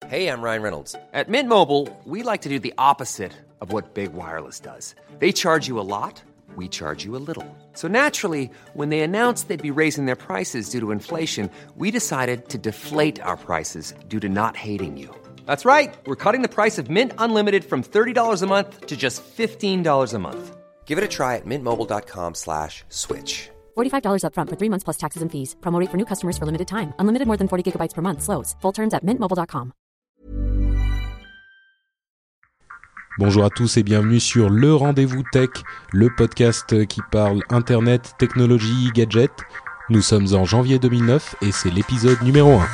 Hey, I'm Ryan Reynolds. At Mint Mobile, we like to do the opposite of what Big Wireless does. They charge you a lot, we charge you a little. So naturally, when they announced they'd be raising their prices due to inflation, we decided to deflate our prices due to not hating you. That's right. We're cutting the price of Mint Unlimited from $30 a month to just $15 a month. Give it a try at mintmobile.com/switch. $45 up front for 3 months plus taxes and fees. Promo rate for new customers for limited time. Unlimited more than 40 gigabytes per month. Slows full terms at mintmobile.com. Bonjour à tous et bienvenue sur Le Rendez-vous Tech, le podcast qui parle Internet, technologie, gadgets. Nous sommes en janvier 2009 et c'est l'épisode numéro 1.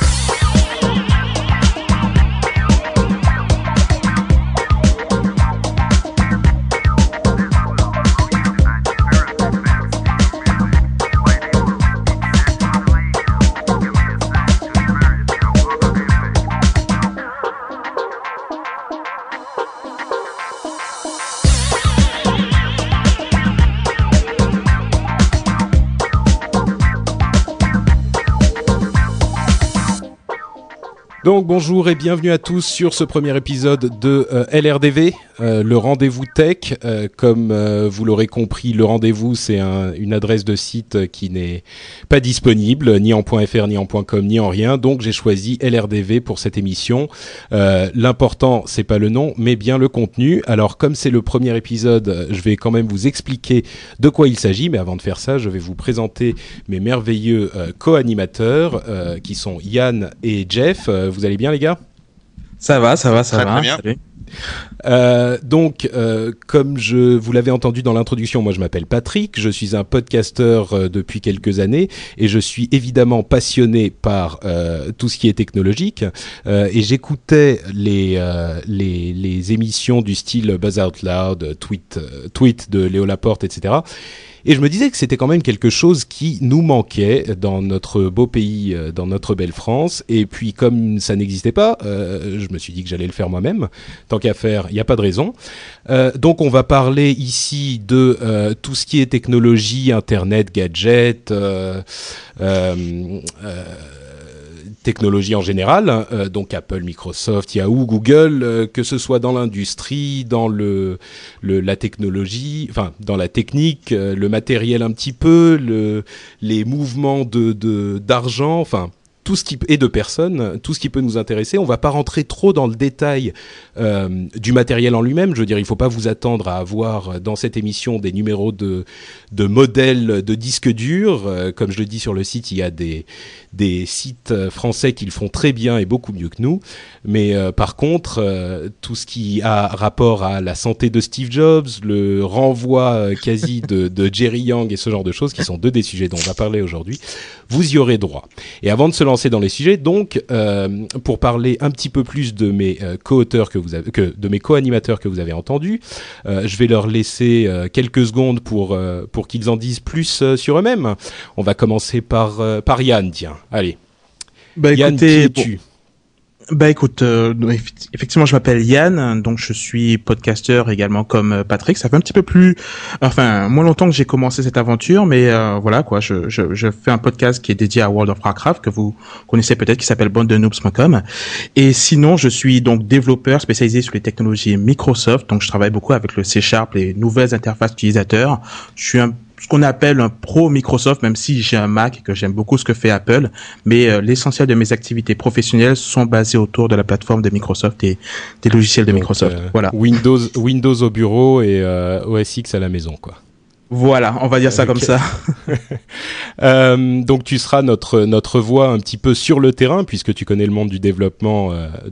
Donc bonjour et bienvenue à tous sur ce premier épisode de LRDV, le rendez-vous tech. Comme vous l'aurez compris, le rendez-vous c'est une adresse de site qui n'est pas disponible ni en .fr, ni en .com, ni en rien. Donc j'ai choisi LRDV pour cette émission. L'important c'est pas le nom mais bien le contenu. Alors comme c'est le premier épisode, je vais quand même vous expliquer de quoi il s'agit. Mais avant de faire ça, je vais vous présenter mes merveilleux co-animateurs qui sont Yann et Jeff. Vous allez bien les gars ? Ça va. Très bien. Salut. Donc, comme vous l'avez entendu dans l'introduction, moi je m'appelle Patrick, je suis un podcasteur depuis quelques années et je suis évidemment passionné par tout ce qui est technologique et j'écoutais les émissions du style Buzz Out Loud, Tweet de Léo Laporte, etc. Et je me disais que c'était quand même quelque chose qui nous manquait dans notre beau pays, dans notre belle France. Et puis comme ça n'existait pas, je me suis dit que j'allais le faire moi-même. Tant qu'à faire, il n'y a pas de raison. Donc on va parler ici de tout ce qui est technologie, Internet, gadgets, technologie en général, donc Apple, Microsoft, Yahoo, Google, que ce soit dans l'industrie, dans la technologie, enfin dans la technique, le matériel un petit peu, les mouvements d'argent, enfin tout ce qui et de personnes, tout ce qui peut nous intéresser. On va pas rentrer trop dans le détail du matériel en lui-même. Je veux dire, il faut pas vous attendre à avoir dans cette émission des numéros de modèles de disques durs. Comme je le dis sur le site, il y a des sites français qui le font très bien et beaucoup mieux que nous. Mais par contre, tout ce qui a rapport à la santé de Steve Jobs, le renvoi quasi de Jerry Yang et ce genre de choses, qui sont deux des sujets dont on va parler aujourd'hui, vous y aurez droit. Et avant de se lancer dans les sujets, donc pour parler un petit peu plus de mes co-auteurs de mes co-animateurs que vous avez entendus, je vais leur laisser quelques secondes pour qu'ils en disent plus sur eux-mêmes. On va commencer par Yann, tiens. Allez. Yann, qui es-tu ? Effectivement, je m'appelle Yann, donc je suis podcasteur également comme Patrick. Ça fait un petit peu moins longtemps que j'ai commencé cette aventure, mais voilà quoi. Je fais un podcast qui est dédié à World of Warcraft que vous connaissez peut-être, qui s'appelle bandenoobs.com. Et sinon, je suis donc développeur spécialisé sur les technologies Microsoft. Donc, je travaille beaucoup avec le C#, les nouvelles interfaces utilisateurs. Je suis ce qu'on appelle un pro Microsoft, même si j'ai un Mac et que j'aime beaucoup ce que fait Apple, mais l'essentiel de mes activités professionnelles sont basées autour de la plateforme de Microsoft et des logiciels de Microsoft. Voilà. Windows au bureau et OS X à la maison, quoi. Voilà, on va dire ça comme ça. Donc tu seras notre voix un petit peu sur le terrain, puisque tu connais le monde du développement.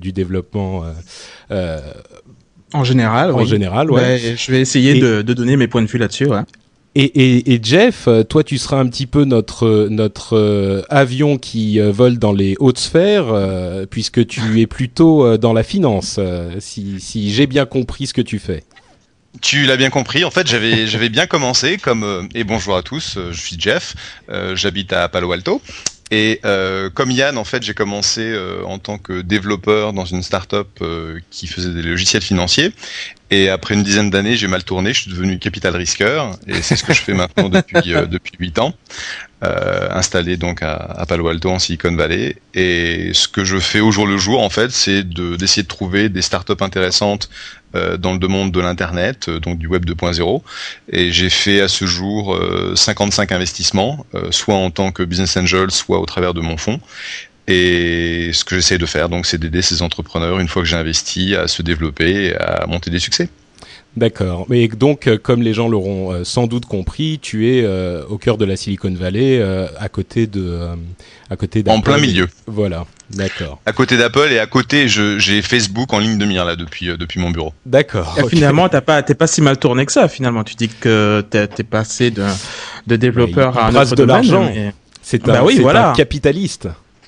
En général, oui. Ouais. Ouais, je vais essayer de donner mes points de vue là-dessus, ouais. Et Jeff, toi tu seras un petit peu notre avion qui vole dans les hautes sphères, puisque tu es plutôt dans la finance, si j'ai bien compris ce que tu fais. Tu l'as bien compris. En fait, j'avais bien commencé et bonjour à tous. Je suis Jeff. J'habite à Palo Alto. Et comme Yann, en fait, j'ai commencé en tant que développeur dans une start-up qui faisait des logiciels financiers. Et après une dizaine d'années, j'ai mal tourné, je suis devenu capital risqueur. Et c'est ce que je fais maintenant depuis 8 ans. Installé donc à Palo Alto en Silicon Valley, et ce que je fais au jour le jour en fait, c'est d'essayer de trouver des startups intéressantes dans le monde de l'internet, donc du web 2.0, et j'ai fait à ce jour 55 investissements, soit en tant que business angel, soit au travers de mon fonds. Et ce que j'essaie de faire, donc, c'est d'aider ces entrepreneurs, une fois que j'ai investi, à se développer et à monter des succès. D'accord. Mais donc, comme les gens l'auront sans doute compris, tu es au cœur de la Silicon Valley, à côté d'Apple. En plein milieu. Voilà. D'accord. À côté d'Apple, et à côté, j'ai Facebook en ligne de mire là depuis mon bureau. D'accord. Et finalement, t'es pas si mal tourné que ça. Finalement, tu dis que t'es passé de développeur à un autre de domaine. l'argent. Mais... C'est Bah un, oui, c'est voilà. un capitaliste.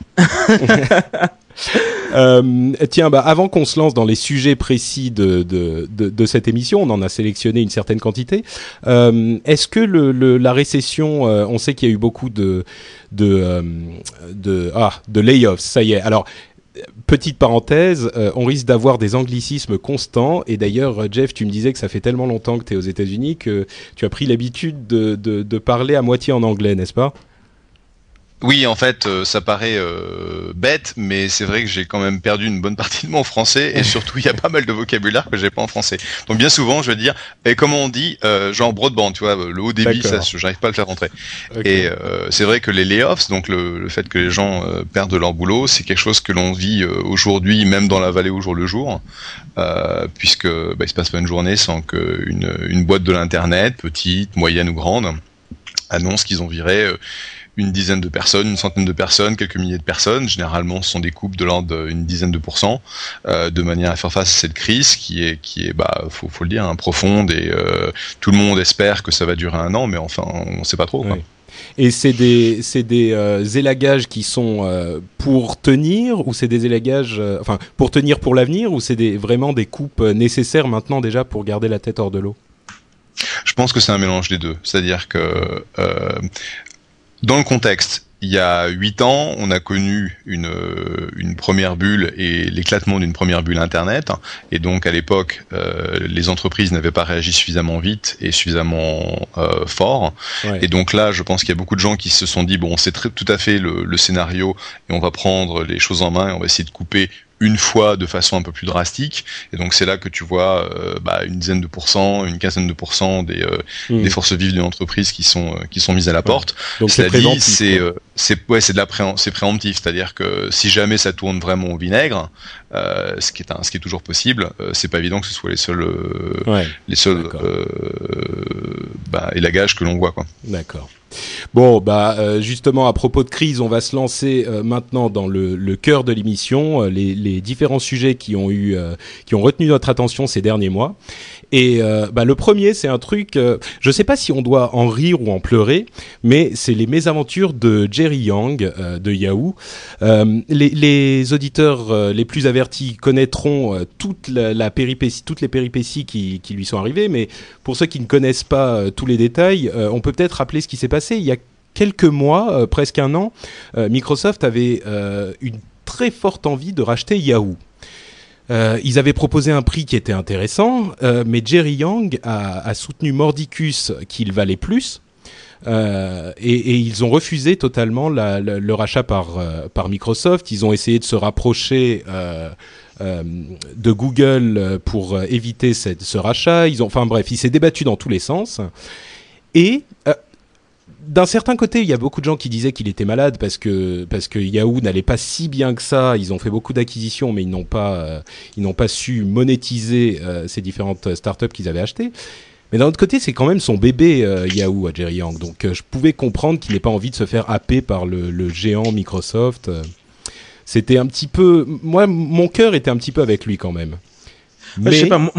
Tiens, avant qu'on se lance dans les sujets précis de cette émission, on en a sélectionné une certaine quantité. Est-ce que la récession, on sait qu'il y a eu beaucoup de layoffs, ça y est. Alors, petite parenthèse, on risque d'avoir des anglicismes constants. Et d'ailleurs, Jeff, tu me disais que ça fait tellement longtemps que tu es aux États-Unis que tu as pris l'habitude de parler à moitié en anglais, n'est-ce pas ? Oui, en fait, ça paraît bête, mais c'est vrai que j'ai quand même perdu une bonne partie de mon français, et surtout, il y a pas mal de vocabulaire que j'ai pas en français. Donc bien souvent, je vais dire, et comment on dit, genre broadband, tu vois, le haut débit, D'accord. ça, j'arrive pas à le faire rentrer. Okay. Et c'est vrai que les layoffs, donc le fait que les gens perdent leur boulot, c'est quelque chose que l'on vit aujourd'hui, même dans la vallée au jour le jour, puisque il se passe pas une journée sans qu'une boîte de l'internet, petite, moyenne ou grande, annonce qu'ils ont viré une dizaine de personnes, une centaine de personnes, quelques milliers de personnes. Généralement, ce sont des coupes de l'ordre d'une dizaine de pourcents, de manière à faire face à cette crise qui est, faut le dire, profonde, et tout le monde espère que ça va durer 1 an, mais enfin, on sait pas trop, quoi. Ouais. Et c'est des élagages qui sont pour tenir, ou c'est des élagages, pour tenir pour l'avenir, ou c'est vraiment des coupes nécessaires maintenant déjà pour garder la tête hors de l'eau? Je pense que c'est un mélange des deux. C'est-à-dire que dans le contexte, il y a 8 ans, on a connu une première bulle et l'éclatement d'une première bulle Internet. Et donc, à l'époque, les entreprises n'avaient pas réagi suffisamment vite et suffisamment fort. Ouais. Et donc là, je pense qu'il y a beaucoup de gens qui se sont dit, bon, c'est tout à fait le scénario, et on va prendre les choses en main et on va essayer de couper une fois de façon un peu plus drastique. Et donc c'est là que tu vois une dizaine de pourcents, une quinzaine de pourcents des forces vives d'une entreprise qui sont mises à la porte. Donc cela c'est dit, préventif, c'est préemptif, c'est-à-dire que si jamais ça tourne vraiment au vinaigre, ce qui est toujours possible, c'est pas évident que ce soit les seuls élagages que l'on voit, quoi. D'accord. Bon, justement, à propos de crise, on va se lancer maintenant dans le cœur de l'émission, les différents sujets qui ont retenu notre attention ces derniers mois. Et le premier, c'est un truc, je sais pas si on doit en rire ou en pleurer, mais c'est les mésaventures de Jerry Yang de Yahoo. Les auditeurs les plus avertis connaîtront toutes les péripéties qui lui sont arrivées, mais pour ceux qui ne connaissent pas tous les détails, on peut peut-être rappeler ce qui s'est passé. Il y a quelques mois, presque 1 an, Microsoft avait une très forte envie de racheter Yahoo. Ils avaient proposé un prix qui était intéressant, mais Jerry Yang a soutenu mordicus qu'il valait plus, et ils ont refusé totalement le rachat par Microsoft. Ils ont essayé de se rapprocher de Google pour éviter ce rachat. Il s'est débattu dans tous les sens. Et d'un certain côté, il y a beaucoup de gens qui disaient qu'il était malade parce que Yahoo n'allait pas si bien que ça. Ils ont fait beaucoup d'acquisitions, mais ils n'ont pas su monétiser ces différentes startups qu'ils avaient achetées. Mais d'un autre côté, c'est quand même son bébé Yahoo à Jerry Yang. Donc je pouvais comprendre qu'il n'ait pas envie de se faire happer par le géant Microsoft. C'était un petit peu... Moi, mon cœur était un petit peu avec lui quand même. Je sais pas, moi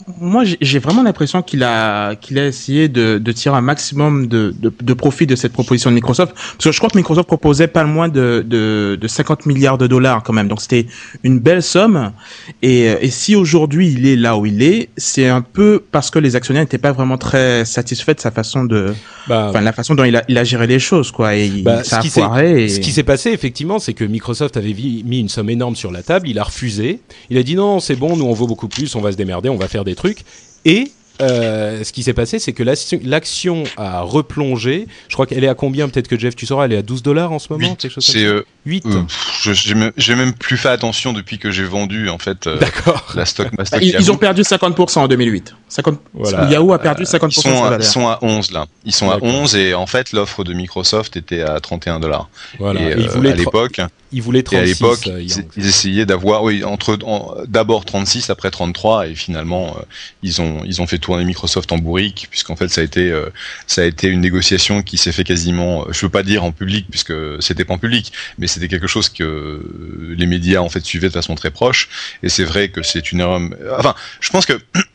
moi, j'ai vraiment l'impression qu'il a essayé de tirer un maximum de profit de cette proposition de Microsoft. Parce que je crois que Microsoft proposait pas moins de 50 milliards de dollars quand même. Donc c'était une belle somme. Et si aujourd'hui il est là où il est, c'est un peu parce que les actionnaires n'étaient pas vraiment très satisfaits de sa façon la façon dont il a géré les choses, quoi. Et ça a foiré. Ce qui s'est passé, effectivement, c'est que Microsoft avait mis une somme énorme sur la table. Il a refusé. Il a dit non, c'est bon, nous on vaut beaucoup plus, on va se démerder, on va faire des trucs. Et ce qui s'est passé, c'est que l'action a replongé. Je crois qu'elle est à combien? Peut-être que Jeff, tu sauras, elle est à $12 en ce moment. 8. C'est 8. J'ai même plus fait attention depuis que j'ai vendu en fait. D'accord. La stock. Ils ont perdu 50% en 2008. Voilà. Yahoo a perdu 50% de sa valeur. Ils sont à 11 là. Ils sont à 11 et en fait l'offre de Microsoft était à $31. Voilà. Et à l'époque. Ils voulaient 36. Et à l'époque, ils essayaient d'avoir, d'abord 36, après 33, et finalement, ils ont fait tourner Microsoft en bourrique, puisqu'en fait, ça a été une négociation qui s'est fait quasiment, je veux pas dire en public, puisque c'était pas en public, mais c'était quelque chose que les médias, en fait, suivaient de façon très proche, et c'est vrai que c'est une erreur, enfin, je pense que,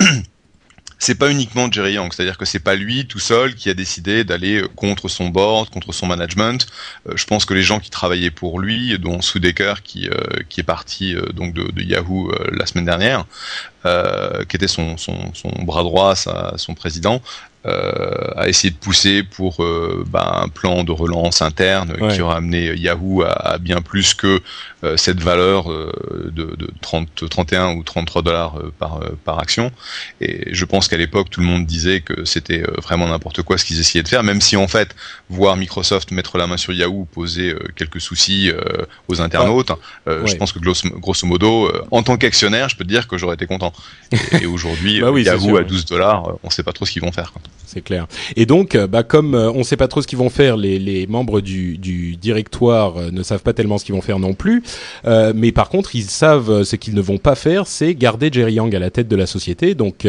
c'est pas uniquement Jerry Yang, c'est-à-dire que c'est pas lui tout seul qui a décidé d'aller contre son board, contre son management. Je pense que les gens qui travaillaient pour lui, dont Sudeker qui est parti donc de Yahoo la semaine dernière, qui était son bras droit, son président, a essayé de pousser pour un plan de relance interne qui aurait amené Yahoo à bien plus que cette valeur de 31 ou $33 par action. Et je pense qu'à l'époque, tout le monde disait que c'était vraiment n'importe quoi ce qu'ils essayaient de faire, même si en fait, voir Microsoft mettre la main sur Yahoo posait quelques soucis aux internautes. Je pense que grosso modo, en tant qu'actionnaire, je peux te dire que j'aurais été content. Et aujourd'hui, Yahoo à $12, on sait pas trop ce qu'ils vont faire, quoi. C'est clair. Et donc, comme on ne sait pas trop ce qu'ils vont faire, les membres du directoire ne savent pas tellement ce qu'ils vont faire non plus. Mais par contre, ils savent ce qu'ils ne vont pas faire, c'est garder Jerry Yang à la tête de la société. Donc,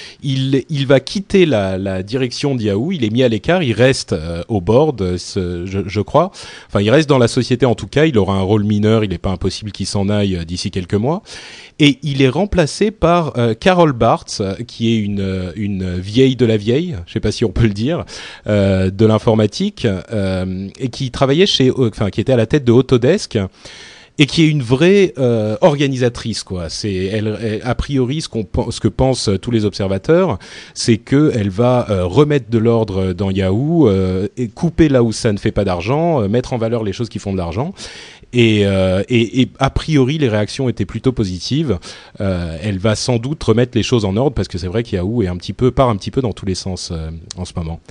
il va quitter la direction de Yahoo. Il est mis à l'écart. Il reste au board, je crois. Enfin, il reste dans la société en tout cas. Il aura un rôle mineur. Il n'est pas impossible qu'il s'en aille d'ici quelques mois. Et il est remplacé par Carol Bartz, qui est une vieille de la vieille, je sais pas si on peut le dire, de l'informatique, et qui travaillait qui était à la tête de Autodesk, et qui est une vraie organisatrice, quoi. Elle a priori ce que pensent tous les observateurs, c'est que elle va remettre de l'ordre dans Yahoo, et couper là où ça ne fait pas d'argent, mettre en valeur les choses qui font de l'argent. Et a priori, les réactions étaient plutôt positives. Elle va sans doute remettre les choses en ordre parce que c'est vrai que Yahoo part un petit peu dans tous les sens en ce moment.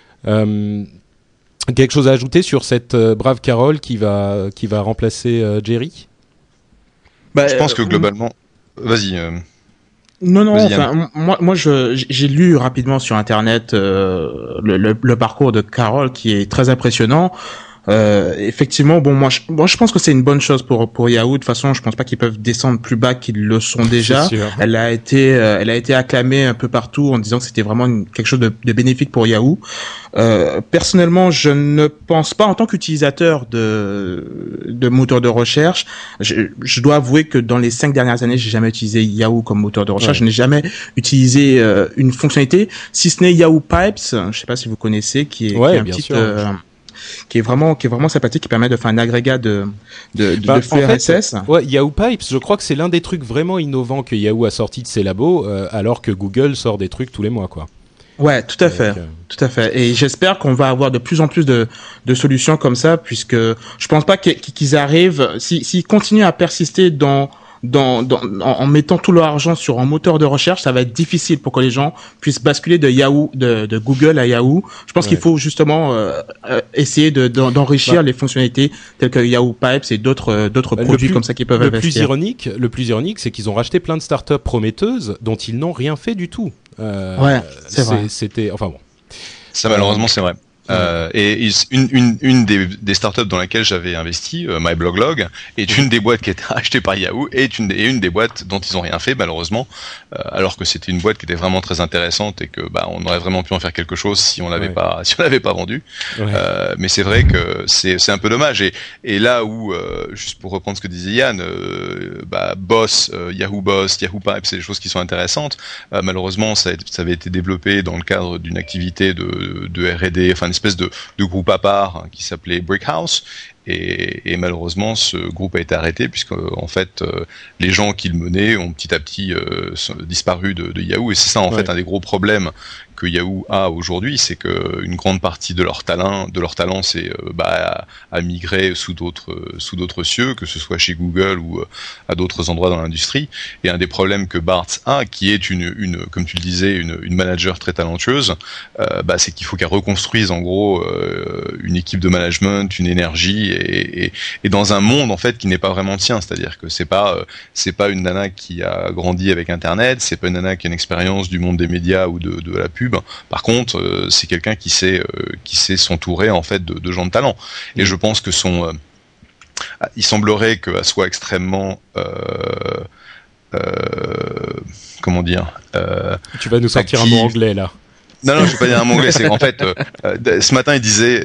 Quelque chose à ajouter sur cette brave Carol qui va remplacer Jerry? Je pense que globalement, vas-y. Non. Enfin, moi, j'ai lu rapidement sur Internet le parcours de Carol qui est très impressionnant. Effectivement, moi je pense que c'est une bonne chose pour Yahoo. De toute façon, je pense pas qu'ils peuvent descendre plus bas qu'ils le sont déjà. Elle a été acclamée un peu partout en disant que c'était vraiment quelque chose de bénéfique pour Yahoo. Personnellement, je ne pense pas, en tant qu'utilisateur de moteur de recherche, je dois avouer que dans les 5 dernières années, j'ai jamais utilisé Yahoo comme moteur de recherche. Je n'ai jamais utilisé une fonctionnalité, si ce n'est Yahoo Pipes. Je sais pas si vous connaissez, qui est un petit qui est vraiment sympathique, qui permet de faire un agrégat de flux RSS. Yahoo Pipes, je crois que c'est l'un des trucs vraiment innovants que Yahoo a sorti de ses labos, alors que Google sort des trucs tous les mois, quoi. Ouais, tout à fait. Et j'espère qu'on va avoir de plus en plus de solutions comme ça, puisque je pense pas qu'ils arrivent, s'ils continuent à persister en mettant tout leur argent sur un moteur de recherche, ça va être difficile pour que les gens puissent basculer de Google à Yahoo. Je pense qu'il faut justement essayer d'enrichir les fonctionnalités telles que Yahoo Pipes et d'autres produits comme ça qui peuvent investir. Le plus ironique, c'est qu'ils ont racheté plein de startups prometteuses dont ils n'ont rien fait du tout. C'est vrai. Enfin bon. Ça, malheureusement, c'est vrai. Et une des startups dans laquelle j'avais investi, MyBloglog, est une des boîtes qui a été achetée par Yahoo et une des boîtes dont ils ont rien fait malheureusement, alors que c'était une boîte qui était vraiment très intéressante et que on aurait vraiment pu en faire quelque chose si on l'avait pas vendu. Mais c'est vrai que c'est un peu dommage. Et là où juste pour reprendre ce que disait Yann, Boss, Yahoo Pipe, c'est des choses qui sont intéressantes. Malheureusement, ça avait été développé dans le cadre d'une activité de R&D, enfin une espèce de groupe à part qui s'appelait Brickhouse. Et malheureusement, ce groupe a été arrêté puisque en fait, les gens qui le menaient ont petit à petit disparu de Yahoo. Et c'est ça en fait un des gros problèmes que Yahoo a aujourd'hui, c'est que une grande partie de leur talent, c'est à migrer sous d'autres cieux, que ce soit chez Google ou à d'autres endroits dans l'industrie. Et un des problèmes que Bart a, qui est une comme tu le disais, une manager très talentueuse, c'est qu'il faut qu'elle reconstruise en gros une équipe de management, une énergie et dans un monde en fait qui n'est pas vraiment le sien. C'est-à-dire que c'est pas une nana qui a grandi avec Internet, c'est pas une nana qui a une expérience du monde des médias ou de la pub. Par contre, c'est quelqu'un qui sait s'entourer en fait de gens de talent. Et je pense que il semblerait qu'elle soit extrêmement comment dire tu vas nous sortir un mot anglais là. Non, je vais pas dire un mot anglais. C'est qu'en fait, ce matin, il disait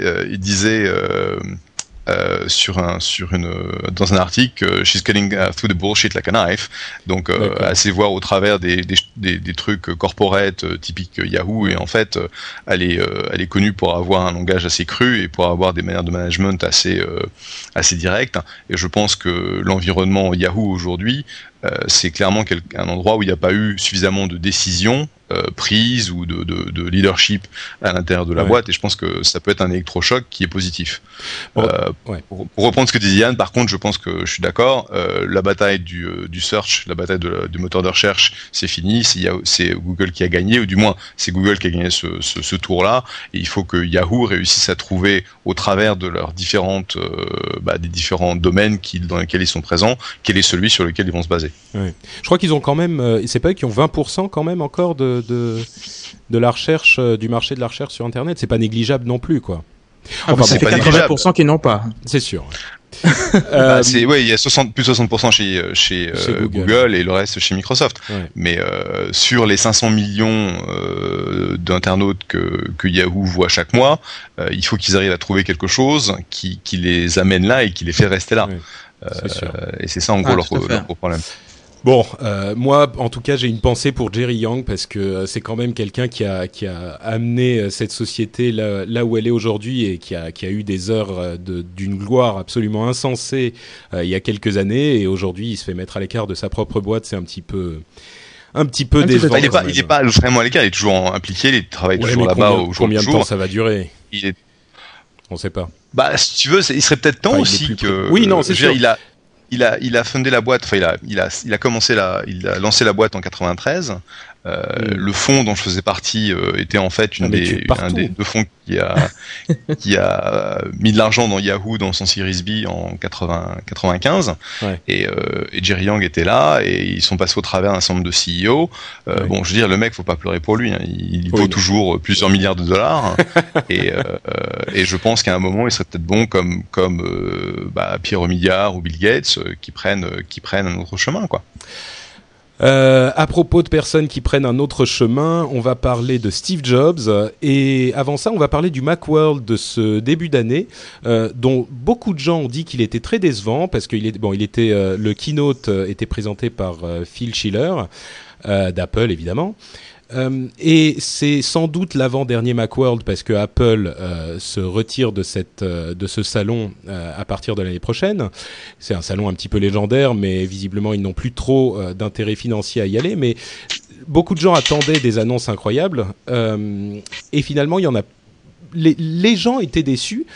dans un article, she's cutting through the bullshit like a knife. Donc, elle sait voir au travers des trucs corporate typiques Yahoo, et en fait, elle est connue pour avoir un langage assez cru et pour avoir des manières de management assez directes. Et je pense que l'environnement Yahoo aujourd'hui, c'est clairement un endroit où il n'y a pas eu suffisamment de décisions prises ou de leadership à l'intérieur de la boîte, et je pense que ça peut être un électrochoc qui est positif. Pour reprendre ce que disait Yann, par contre, je pense que je suis d'accord, la bataille du search, la bataille du moteur de recherche, c'est fini, c'est Google qui a gagné, ou du moins c'est Google qui a gagné ce tour-là, et il faut que Yahoo réussisse à trouver au travers de leurs des différents domaines dans lesquels ils sont présents, quel est celui sur lequel ils vont se baser. Ouais. Je crois qu'ils ont quand même, c'est pas eux qui ont 20% quand même encore de la recherche, du marché de la recherche sur Internet. C'est pas négligeable non plus, quoi. C'est 80% qui n'ont pas. C'est sûr. Il y a plus de 60% chez Google et le reste chez Microsoft. Ouais. Mais sur les 500 millions d'internautes que Yahoo voit chaque mois, il faut qu'ils arrivent à trouver quelque chose qui les amène là et qui les fait rester là. Ouais. Et c'est ça en gros leur problème. Bon, moi, en tout cas, j'ai une pensée pour Jerry Yang parce que c'est quand même quelqu'un qui a amené cette société là où elle est aujourd'hui et qui a eu des heures d'une gloire absolument insensée il y a quelques années, et aujourd'hui, il se fait mettre à l'écart de sa propre boîte. C'est un petit peu décevant. Il est pas vraiment à l'écart, il est toujours impliqué, il travaille toujours là-bas au jour le jour. Combien de temps ça va durer ? On sait pas. Si tu veux, il serait peut-être temps aussi que. Oui, non, c'est sûr. Il a fondé la boîte, enfin il a lancé la boîte en 93. Le fonds dont je faisais partie était en fait un des deux fonds qui a mis de l'argent dans Yahoo dans son Series B en 95. Ouais. Et Jerry Yang était là et ils sont passés au travers d'un certain nombre de CEO. Bon, je veux dire, le mec, faut pas pleurer pour lui. Hein. Il vaut toujours plusieurs milliards de dollars. et je pense qu'à un moment, il serait peut-être bon comme Pierre Omidyar ou Bill Gates qui prennent un autre chemin, quoi. À propos de personnes qui prennent un autre chemin, on va parler de Steve Jobs, et avant ça on va parler du Macworld de ce début d'année, dont beaucoup de gens ont dit qu'il était très décevant parce qu'il était le keynote était présenté par Phil Schiller d'Apple évidemment. Et c'est sans doute l'avant-dernier Macworld parce que Apple se retire de ce salon à partir de l'année prochaine. C'est un salon un petit peu légendaire, mais visiblement ils n'ont plus trop d'intérêt financier à y aller. Mais beaucoup de gens attendaient des annonces incroyables et finalement il y en a. Les gens étaient déçus.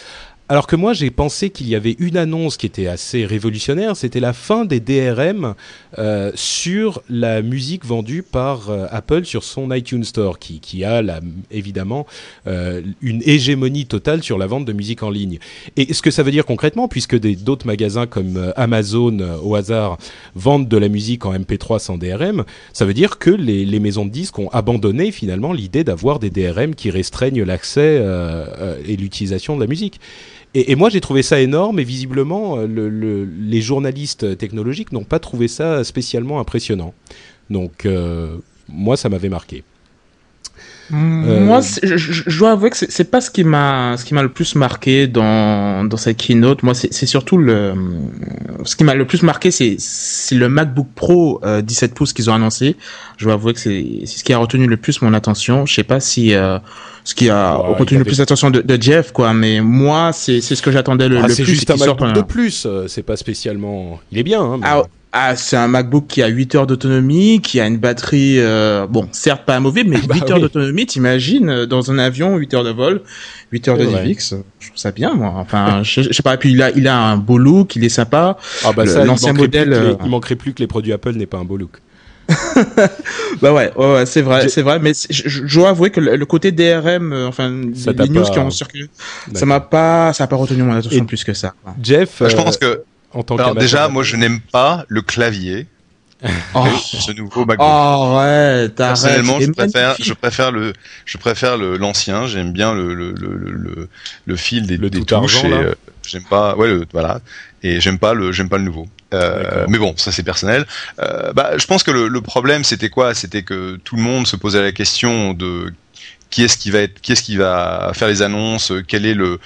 Alors que moi, j'ai pensé qu'il y avait une annonce qui était assez révolutionnaire, c'était la fin des DRM sur la musique vendue par Apple sur son iTunes Store, qui a évidemment une hégémonie totale sur la vente de musique en ligne. Et ce que ça veut dire concrètement, puisque d'autres magasins comme Amazon, au hasard, vendent de la musique en MP3 sans DRM, ça veut dire que les maisons de disques ont abandonné finalement l'idée d'avoir des DRM qui restreignent l'accès et l'utilisation de la musique. Et moi, j'ai trouvé ça énorme, et visiblement, les journalistes technologiques n'ont pas trouvé ça spécialement impressionnant. Donc, moi, ça m'avait marqué. Moi, je dois avouer que c'est pas ce qui m'a le plus marqué dans cette keynote. Moi, c'est surtout ce qui m'a le plus marqué, c'est le MacBook Pro 17 pouces qu'ils ont annoncé. Je dois avouer que c'est ce qui a retenu le plus mon attention. Je sais pas si ce qui a retenu le plus l'attention de Jeff, quoi. Mais moi, c'est ce que j'attendais le plus. C'est juste un MacBook de plus. C'est pas spécialement. Il est bien. Hein, mais... c'est un MacBook qui a 8 heures d'autonomie, qui a une batterie, bon, certes pas amovible, mais 8 heures d'autonomie, t'imagines, dans un avion, 8 heures de vol, 8 heures de DivX, je trouve ça bien, moi. Enfin, je sais pas, et puis il a un beau look, il est sympa. L'ancien modèle... Il manquerait plus que les produits Apple n'aient pas un beau look. Bah ouais, c'est vrai, mais je dois avouer que le côté DRM, les news qui ont circulé, ça n'a pas retenu mon attention plus que ça. Jeff, je pense que alors déjà, moi je n'aime pas le clavier. Ce nouveau MacBook. Personnellement, je préfère l'ancien. J'aime bien le fil des touches. J'aime pas, voilà. Et j'aime pas le nouveau. Mais bon, ça c'est personnel. Je pense que le problème c'était quoi ? C'était que tout le monde se posait la question de qui est-ce qui va faire les annonces, quel est le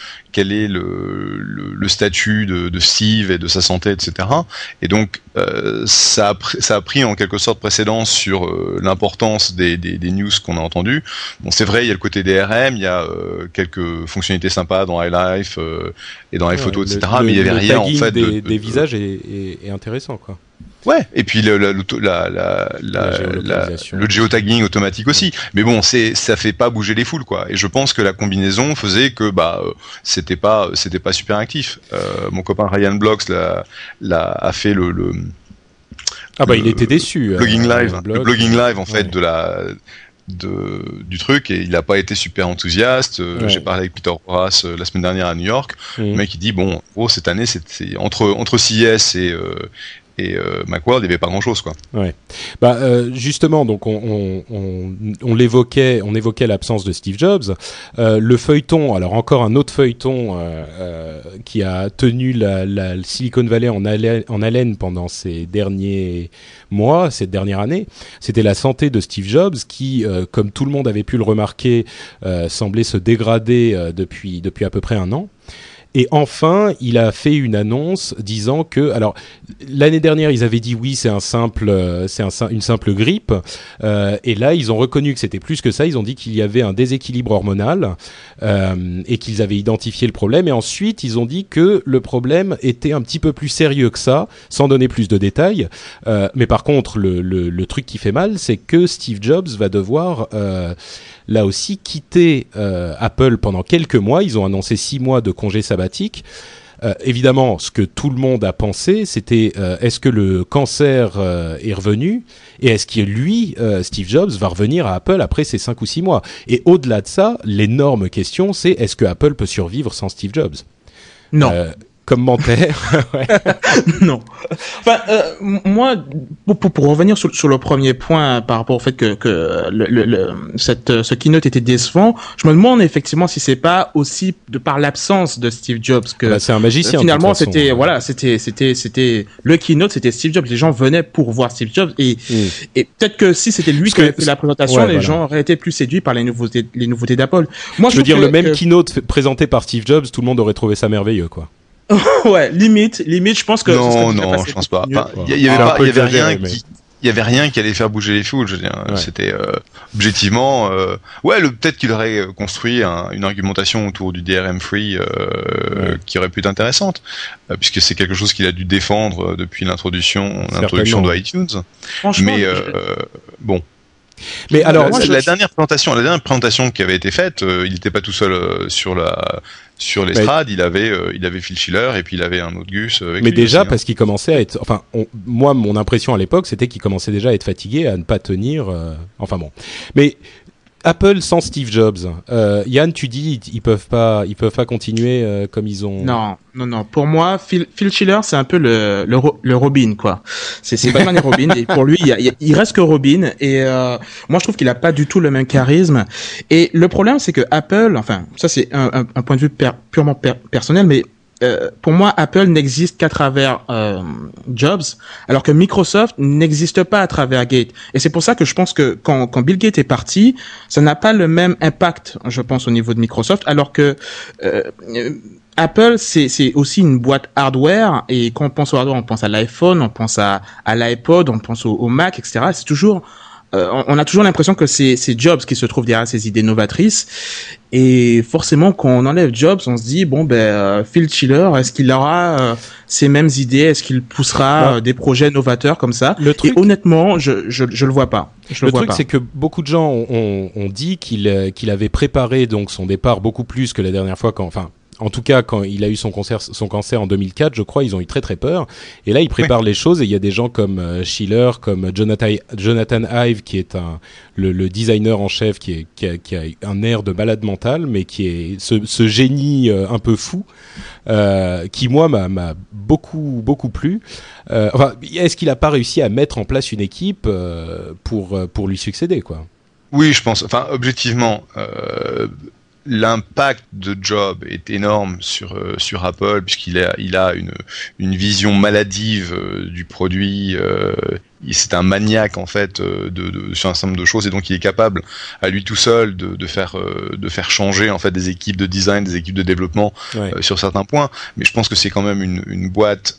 statut de Steve et de sa santé, etc. Et donc ça a pris en quelque sorte précédence sur l'importance des news qu'on a entendues. Bon, c'est vrai, il y a le côté DRM, il y a quelques fonctionnalités sympas dans iLife et dans iPhoto, etc. Mais il y avait rien en fait des visages est intéressant, quoi. Ouais, et puis le géotagging automatique aussi. Mais bon, ça fait pas bouger les foules, quoi. Et je pense que la combinaison faisait que c'était pas super actif. Mon copain Ryan Blocks a fait il était déçu. Le blogging live en fait du truc, et il a pas été super enthousiaste. J'ai parlé avec Peter Horace la semaine dernière à New York. Le mec il dit cette année c'est entre CES et Macworld, il n'y avait pas grand-chose, quoi. Ouais. Justement, donc on évoquait l'absence de Steve Jobs. Le feuilleton, alors encore un autre feuilleton qui a tenu la Silicon Valley en haleine pendant ces derniers mois, cette dernière année, c'était la santé de Steve Jobs qui, comme tout le monde avait pu le remarquer, semblait se dégrader depuis à peu près un an. Et enfin, il a fait une annonce disant que, alors l'année dernière, ils avaient dit oui, c'est une simple grippe, et là, ils ont reconnu que c'était plus que ça. Ils ont dit qu'il y avait un déséquilibre hormonal et qu'ils avaient identifié le problème. Et ensuite, ils ont dit que le problème était un petit peu plus sérieux que ça, sans donner plus de détails. Mais par contre, le truc qui fait mal, c'est que Steve Jobs va devoir là aussi quitter Apple pendant quelques mois. Ils ont annoncé 6 mois de congé sabbatique. Évidemment, ce que tout le monde a pensé, c'était est-ce que le cancer est revenu, et est-ce que lui, Steve Jobs, va revenir à Apple après ces 5 ou 6 mois. Et au-delà de ça, l'énorme question, c'est est-ce que Apple peut survivre sans Steve Jobs ? Non. Commentaire. Ouais. Non. Enfin, moi, pour revenir sur le premier point par rapport au fait que ce keynote était décevant, je me demande effectivement si c'est pas aussi de par l'absence de Steve Jobs que c'est un magicien. Finalement, c'était le keynote, c'était Steve Jobs. Les gens venaient pour voir Steve Jobs et peut-être que si c'était lui qui avait fait la présentation, les gens auraient été plus séduits par les nouveautés d'Apple. Moi, je veux dire, le même keynote présenté par Steve Jobs, tout le monde aurait trouvé ça merveilleux, quoi. Ouais, limite, je pense que non, je pense pas. Il y avait rien qui allait faire bouger les foules. Je veux dire, c'était objectivement, peut-être qu'il aurait construit une argumentation autour du DRM free qui aurait pu être intéressante, puisque c'est quelque chose qu'il a dû défendre depuis l'introduction de iTunes. Franchement, mais bon. Mais alors, la dernière présentation qui avait été faite, il n'était pas tout seul sur l'estrade. Il avait Phil Schiller et puis il avait un autre Gus. Mais déjà aussi, parce qu'il commençait à être. Enfin, moi, mon impression à l'époque, c'était qu'il commençait déjà à être fatigué, à ne pas tenir. Enfin bon, mais. Apple sans Steve Jobs. Yann, tu dis ils peuvent pas continuer comme ils ont. Non. Pour moi, Phil Schiller, c'est un peu le Robin, quoi. C'est Batman et Robin. Et pour lui, il reste que Robin. Et moi, je trouve qu'il a pas du tout le même charisme. Et le problème, c'est que Apple, enfin, ça c'est un point de vue purement personnel, mais pour moi, Apple n'existe qu'à travers Jobs, alors que Microsoft n'existe pas à travers Gates. Et c'est pour ça que je pense que quand Bill Gates est parti, ça n'a pas le même impact, je pense, au niveau de Microsoft, alors que Apple, c'est aussi une boîte hardware, et quand on pense au hardware, on pense à l'iPhone, on pense à l'iPod, on pense au Mac, etc. C'est toujours on a toujours l'impression que c'est Jobs qui se trouve derrière ces idées novatrices, et forcément quand on enlève Jobs, on se dit Phil Schiller, est-ce qu'il aura ces mêmes idées, est-ce qu'il poussera des projets novateurs comme ça? Et honnêtement, je le vois pas. Le truc, c'est que beaucoup de gens ont dit qu'il avait préparé donc son départ beaucoup plus que la dernière fois en tout cas, quand il a eu son cancer en 2004, je crois, ils ont eu très très peur. Et là, il prépare les choses, et il y a des gens comme Schiller, comme Jonathan Ive, qui est le designer en chef, qui a un air de malade mental, mais qui est ce génie un peu fou, qui moi m'a beaucoup plu. Est-ce qu'il a pas réussi à mettre en place une équipe pour lui succéder, quoi? Oui, je pense. Enfin, objectivement. L'impact de Jobs est énorme sur Apple, puisqu'il a une vision maladive du produit. C'est un maniaque en fait sur un certain nombre de choses, et donc il est capable à lui tout seul de faire changer en fait des équipes de design, des équipes de développement sur certains points. Mais je pense que c'est quand même une boîte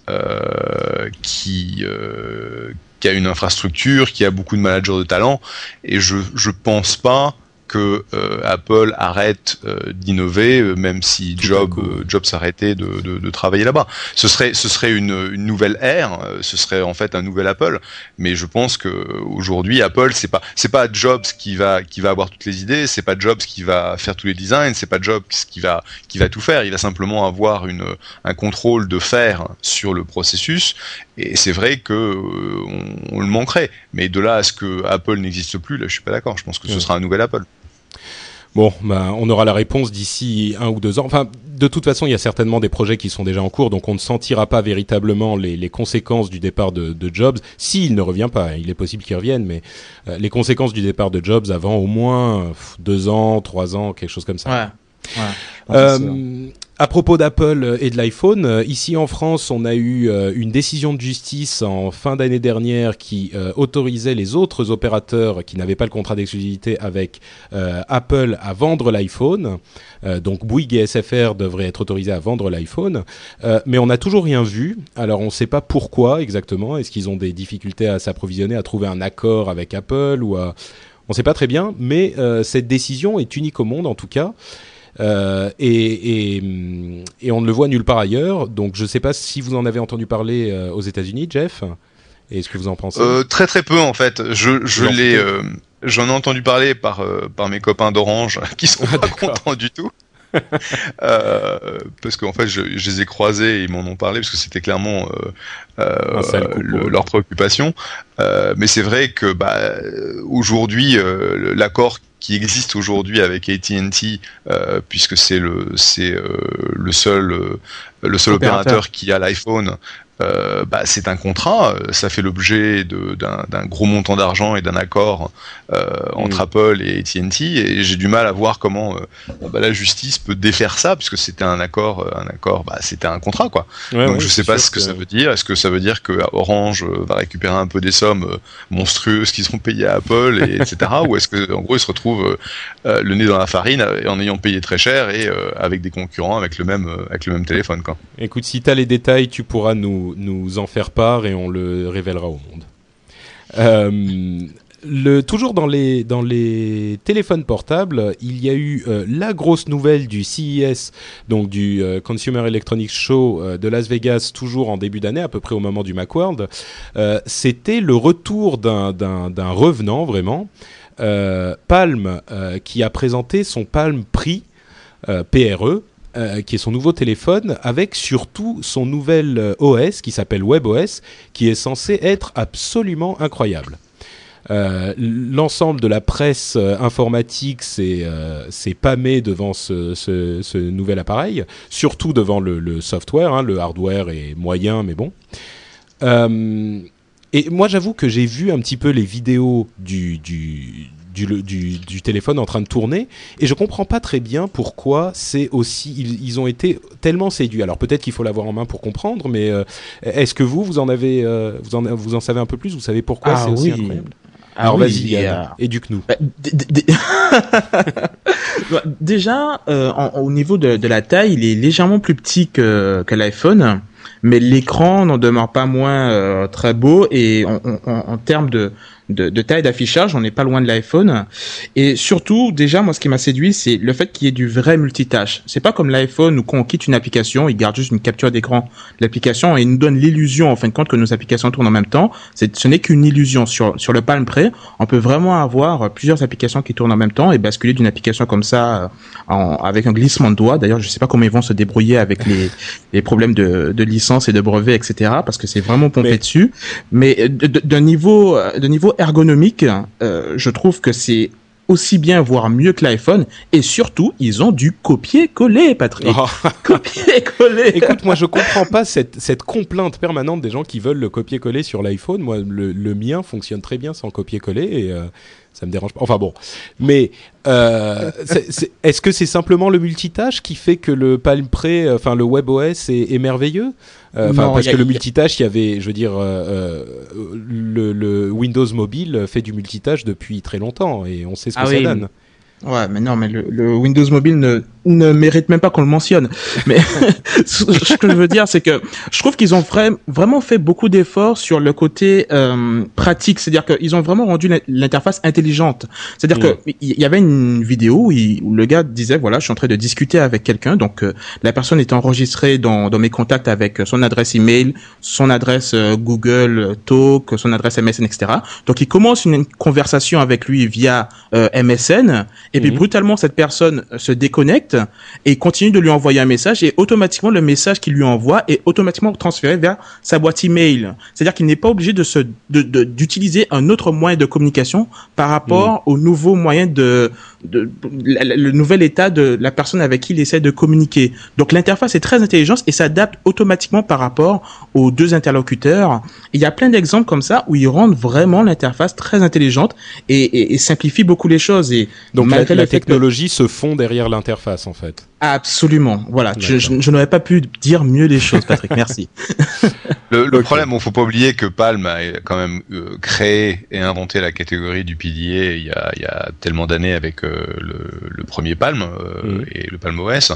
qui a une infrastructure, qui a beaucoup de managers de talent, et je pense pas que Apple arrête d'innover, même si Jobs s'arrêtait de travailler là-bas. Ce serait une nouvelle ère, ce serait en fait un nouvel Apple. Mais je pense que aujourd'hui, Apple, c'est pas Jobs qui va avoir toutes les idées, c'est pas Jobs qui va faire tous les designs, c'est pas Jobs qui va tout faire. Il va simplement avoir un contrôle de fer sur le processus. Et c'est vrai que on le manquerait. Mais de là à ce que Apple n'existe plus, là, je suis pas d'accord. Je pense que ce sera un nouvel Apple. Bon, on aura la réponse d'ici 1 ou 2 ans. Enfin, de toute façon, il y a certainement des projets qui sont déjà en cours, donc on ne sentira pas véritablement les conséquences du départ de Jobs, s'il ne revient pas. Il est possible qu'il revienne, mais les conséquences du départ de Jobs avant au moins 2 ans, 3 ans, quelque chose comme ça. Ouais. À propos d'Apple et de l'iPhone, ici en France, on a eu une décision de justice en fin d'année dernière qui autorisait les autres opérateurs qui n'avaient pas le contrat d'exclusivité avec Apple à vendre l'iPhone. Donc Bouygues et SFR devraient être autorisés à vendre l'iPhone, mais on n'a toujours rien vu. Alors on ne sait pas pourquoi exactement. Est-ce qu'ils ont des difficultés à s'approvisionner, à trouver un accord avec Apple ou on ne sait pas très bien, mais cette décision est unique au monde en tout cas. Et on ne le voit nulle part ailleurs. Donc je ne sais pas si vous en avez entendu parler aux États-Unis, Jeff. Et est-ce que vous en pensez? Très très peu en fait. J'en ai entendu parler par mes copains d'Orange qui sont pas contents du tout. Parce qu'en fait je les ai croisés et ils m'en ont parlé parce que c'était clairement leur préoccupation. Mais c'est vrai que aujourd'hui l'accord qui existe aujourd'hui avec AT&T, puisque c'est le seul opérateur qui a l'iPhone. C'est un contrat, ça fait l'objet d'un gros montant d'argent et d'un accord entre Apple et AT&T, et j'ai du mal à voir comment la justice peut défaire ça, puisque c'était un accord, c'était un contrat quoi. Donc je sais pas ce que ça veut dire. Est-ce que ça veut dire que Orange va récupérer un peu des sommes monstrueuses qui seront payées à Apple, etc. Ou est-ce que en gros ils se retrouvent le nez dans la farine en ayant payé très cher et avec des concurrents avec le même téléphone quoi. Écoute, si t'as les détails, tu pourras nous en faire part et on le révélera au monde. Toujours dans les téléphones portables, il y a eu la grosse nouvelle du CES, donc du Consumer Electronics Show de Las Vegas, toujours en début d'année, à peu près au moment du Macworld. C'était le retour d'un revenant vraiment. Palm qui a présenté son Palm Pre, PRE, qui est son nouveau téléphone, avec surtout son nouvel OS qui s'appelle WebOS, qui est censé être absolument incroyable. L'ensemble de la presse informatique s'est pâmé devant ce nouvel appareil, surtout devant le software, hein, le hardware est moyen, mais bon. Et moi, j'avoue que j'ai vu un petit peu les vidéos du téléphone en train de tourner, et je comprends pas très bien pourquoi c'est aussi ils ont été tellement séduits. Alors peut-être qu'il faut l'avoir en main pour comprendre, mais est-ce que vous en avez vous en savez un peu plus, vous savez pourquoi c'est aussi incroyable? Alors vas-y, Yann, éduque-nous. Déjà, au niveau de la taille, il est légèrement plus petit que l'iPhone, mais l'écran n'en demeure pas moins très beau, et en termes de taille d'affichage, on n'est pas loin de l'iPhone. Et surtout, déjà, moi, ce qui m'a séduit, c'est le fait qu'il y ait du vrai multitâche. C'est pas comme l'iPhone où quand on quitte une application, il garde juste une capture d'écran de l'application et il nous donne l'illusion, en fin de compte, que nos applications tournent en même temps. Ce n'est qu'une illusion. Sur le Palm Pre, on peut vraiment avoir plusieurs applications qui tournent en même temps et basculer d'une application comme ça avec un glissement de doigts. D'ailleurs, je sais pas comment ils vont se débrouiller avec les problèmes de licence et de brevet, etc., parce que c'est vraiment pompé dessus. Mais de niveau ergonomique, je trouve que c'est aussi bien, voire mieux que l'iPhone, et surtout, ils ont du copier-coller, Patrick. Oh. Copier-coller. Écoute, moi, je comprends pas cette complainte permanente des gens qui veulent le copier-coller sur l'iPhone. Moi, le mien fonctionne très bien sans copier-coller, et ça me dérange pas. Enfin bon, mais est-ce que c'est simplement le multitâche qui fait que le Palm Pre, enfin le WebOS est merveilleux? Non, parce que le multitâche, il y avait, je veux dire, le Windows Mobile fait du multitâche depuis très longtemps, et on sait ce que ça donne. Ouais, mais non, mais le Windows Mobile ne mérite même pas qu'on le mentionne. Mais ce que je veux dire, c'est que je trouve qu'ils ont vraiment fait beaucoup d'efforts sur le côté pratique. C'est-à-dire qu'ils ont vraiment rendu l'interface intelligente. C'est-à-dire que il y avait une vidéo où le gars disait, voilà, je suis en train de discuter avec quelqu'un. Donc la personne est enregistrée dans mes contacts avec son adresse email, son adresse Google Talk, son adresse MSN, etc. Donc il commence une conversation avec lui via MSN. Et puis brutalement, cette personne se déconnecte et continue de lui envoyer un message, et automatiquement le message qu'il lui envoie est automatiquement transféré vers sa boîte email. C'est-à-dire qu'il n'est pas obligé d'utiliser un autre moyen de communication par rapport au nouveau moyen le nouvel état de la personne avec qui il essaie de communiquer. Donc l'interface est très intelligente et s'adapte automatiquement par rapport aux deux interlocuteurs. Il y a plein d'exemples comme ça où ils rendent vraiment l'interface très intelligente et simplifient beaucoup les choses. Et donc la technologie se fond derrière l'interface en fait. Absolument. Voilà. Je n'aurais pas pu dire mieux les choses, Patrick. Merci. Le problème, faut pas oublier que Palm a quand même créé et inventé la catégorie du PDA il y a tellement d'années avec le premier Palm et le Palm OS.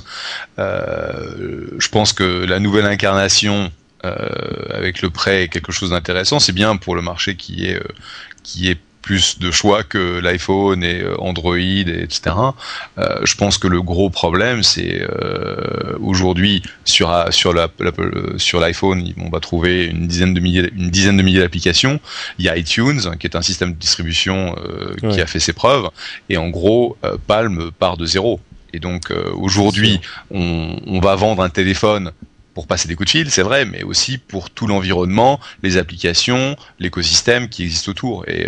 Je pense que la nouvelle incarnation avec le Pre est quelque chose d'intéressant. C'est bien pour le marché qui est plus de choix que l'iPhone et Android, etc. Je pense que le gros problème, c'est aujourd'hui sur l'iPhone, on va trouver une dizaine de milliers d'applications. Il y a iTunes, qui est un système de distribution qui a fait ses preuves, et en gros, Palm part de zéro. Et donc aujourd'hui, on va vendre un téléphone pour passer des coups de fil, c'est vrai, mais aussi pour tout l'environnement, les applications, l'écosystème qui existe autour. Et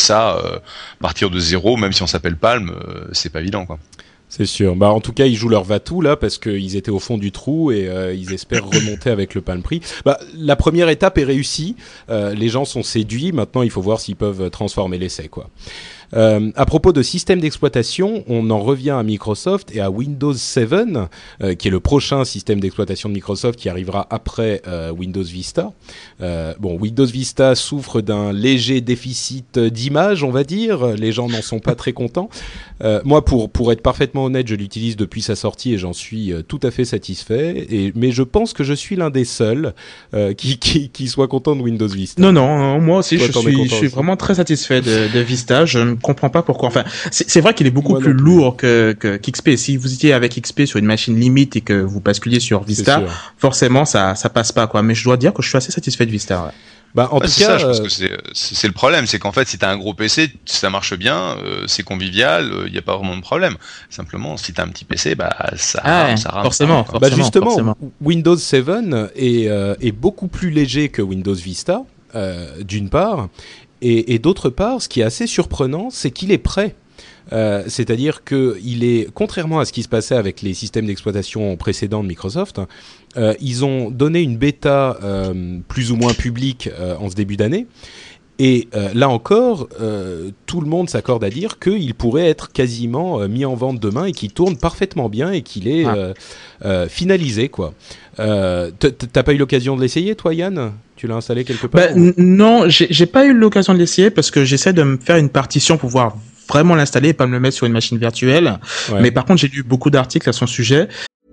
partir de zéro, même si on s'appelle Palm, c'est pas évident, quoi. C'est sûr. Bah, en tout cas, ils jouent leur va-tout là parce qu'ils étaient au fond du trou et ils espèrent remonter avec le Palm Pre. Bah, la première étape est réussie. Les gens sont séduits. Maintenant, il faut voir s'ils peuvent transformer l'essai, quoi. À propos de système d'exploitation, on en revient à Microsoft et à Windows 7, qui est le prochain système d'exploitation de Microsoft qui arrivera après Windows Vista. Windows Vista souffre d'un léger déficit d'image, on va dire. Les gens n'en sont pas très contents. Moi, pour être parfaitement honnête, je l'utilise depuis sa sortie et j'en suis tout à fait satisfait. Mais je pense que je suis l'un des seuls qui soit content de Windows Vista. Non, moi aussi, je suis vraiment très satisfait de Vista. Je ne comprends pas pourquoi. Enfin, c'est vrai qu'il est beaucoup plus lourd qu'XP. Si vous étiez avec XP sur une machine limite et que vous basculiez sur Vista, forcément, ça passe pas, quoi. Mais je dois dire que je suis assez satisfait de Vista. En tout cas, je pense que c'est le problème, c'est qu'en fait, si t'as un gros PC, ça marche bien, c'est convivial, il y a pas vraiment de problème. Simplement, si t'as un petit PC, ça rame. Forcément. Justement, Windows 7 est beaucoup plus léger que Windows Vista, d'une part, et d'autre part, ce qui est assez surprenant, c'est qu'il est prêt. C'est-à-dire qu'il est, contrairement à ce qui se passait avec les systèmes d'exploitation précédents de Microsoft, ils ont donné une bêta plus ou moins publique en ce début d'année. Et là encore, tout le monde s'accorde à dire qu'il pourrait être quasiment mis en vente demain et qu'il tourne parfaitement bien et qu'il est finalisé, quoi. T'as pas eu l'occasion de l'essayer, toi, Yann ? Tu l'as installé quelque part Non, j'ai pas eu l'occasion de l'essayer parce que j'essaie de me faire une partition pour pouvoir vraiment l'installer et pas me le mettre sur une machine virtuelle. Ouais. Mais par contre, j'ai lu beaucoup d'articles à son sujet.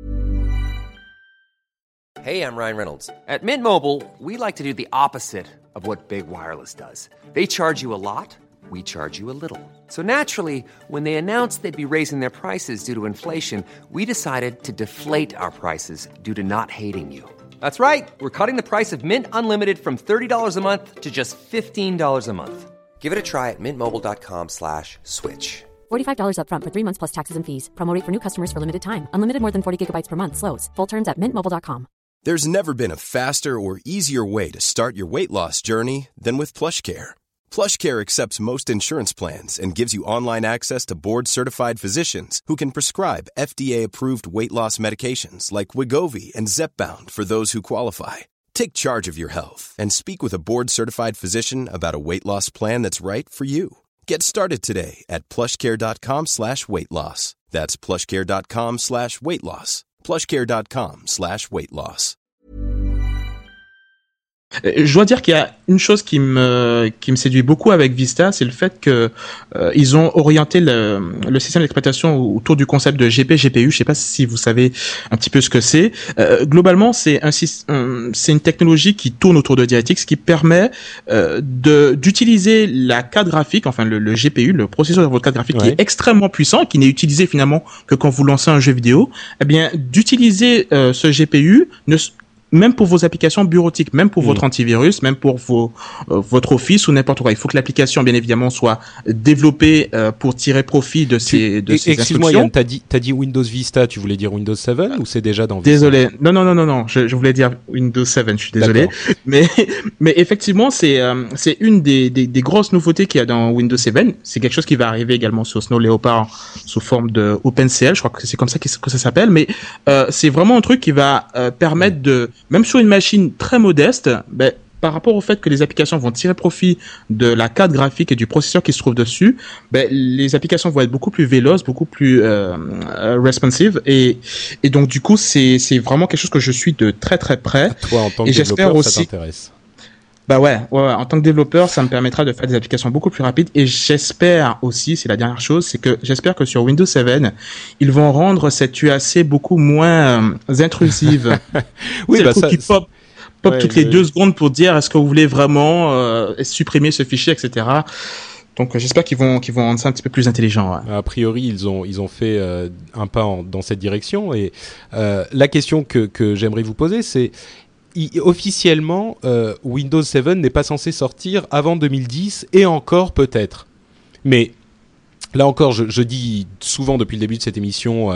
Hey, I'm Ryan Reynolds. At Mint Mobile, we like to do the opposite of what Big Wireless does. They charge you a lot, we charge you a little. So naturally, when they announced they'd be raising their prices due to inflation, we decided to deflate our prices due to not hating you. That's right. We're cutting the price of Mint Unlimited from $30 a month to just $15 a month. Give it a try at mintmobile.com/switch. $45 up front for 3 months plus taxes and fees. Promo rate for new customers for limited time. Unlimited more than 40 gigabytes per month. Slows full terms at mintmobile.com. There's never been a faster or easier way to start your weight loss journey than with PlushCare. PlushCare accepts most insurance plans and gives you online access to board-certified physicians who can prescribe FDA-approved weight loss medications like Wegovy and Zepbound for those who qualify. Take charge of your health and speak with a board-certified physician about a weight loss plan that's right for you. Get started today at plushcare.com/weightloss. That's plushcare.com/weightloss. plushcare.com/weightloss. Je dois dire qu'il y a une chose qui me séduit beaucoup avec Vista, c'est le fait que ils ont orienté le système d'exploitation autour du concept de GPU. Je sais pas si vous savez un petit peu ce que c'est. Globalement, c'est une technologie qui tourne autour de DirectX, qui permet d'utiliser la carte graphique, enfin le GPU, le processeur de votre carte graphique, qui est extrêmement puissant, qui n'est utilisé finalement que quand vous lancez un jeu vidéo. Eh bien, d'utiliser ce GPU même pour vos applications bureautiques, même pour votre antivirus, même pour votre Office ou n'importe quoi. Il faut que l'application, bien évidemment, soit développée pour tirer profit de ces instructions. Excuse-moi, Yann, t'as dit Windows Vista, tu voulais dire Windows 7 ou c'est déjà dans Vista? Désolé. Non. Je voulais dire Windows 7, je suis désolé. Mais effectivement, c'est une des grosses nouveautés qu'il y a dans Windows 7. C'est quelque chose qui va arriver également sur Snow Leopard sous forme de OpenCL. Je crois que c'est comme ça que ça s'appelle. Mais c'est vraiment un truc qui va permettre même sur une machine très modeste, par rapport au fait que les applications vont tirer profit de la carte graphique et du processeur qui se trouve dessus, les applications vont être beaucoup plus véloces, beaucoup plus responsive, et donc du coup c'est vraiment quelque chose que je suis de très très près. Toi, en tant que développeur, ça t'intéresse? Ouais. En tant que développeur, ça me permettra de faire des applications beaucoup plus rapides, et j'espère aussi, c'est la dernière chose, c'est que j'espère que sur Windows 7, ils vont rendre cette UAC beaucoup moins intrusive. Oui, qui pop toutes les 2 secondes pour dire est-ce que vous voulez vraiment supprimer ce fichier, etc. Donc j'espère qu'ils vont rendre ça un petit peu plus intelligent. Ouais. A priori, ils ont fait un pas dans cette direction, et la question que j'aimerais vous poser, c'est officiellement, Windows 7 n'est pas censé sortir avant 2010, et encore peut-être. Mais là encore, je dis souvent depuis le début de cette émission,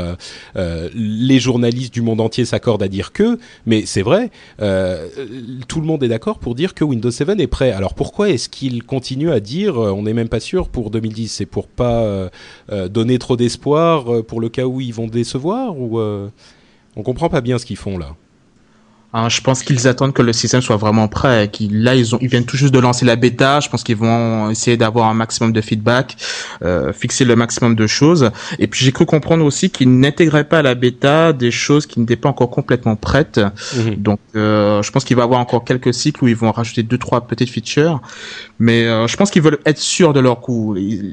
les journalistes du monde entier s'accordent à dire que, mais c'est vrai, tout le monde est d'accord pour dire que Windows 7 est prêt. Alors pourquoi est-ce qu'ils continuent à dire on n'est même pas sûr pour 2010? C'est pour pas donner trop d'espoir pour le cas où ils vont décevoir, ou on comprend pas bien ce qu'ils font là? Je pense qu'ils attendent que le système soit vraiment prêt. Là, ils viennent tout juste de lancer la bêta. Je pense qu'ils vont essayer d'avoir un maximum de feedback, fixer le maximum de choses. Et puis, j'ai cru comprendre aussi qu'ils n'intégraient pas à la bêta des choses qui n'étaient pas encore complètement prêtes. Donc, je pense qu'il va y avoir encore quelques cycles où ils vont rajouter 2-3 petites features. Mais je pense qu'ils veulent être sûrs de leur coup.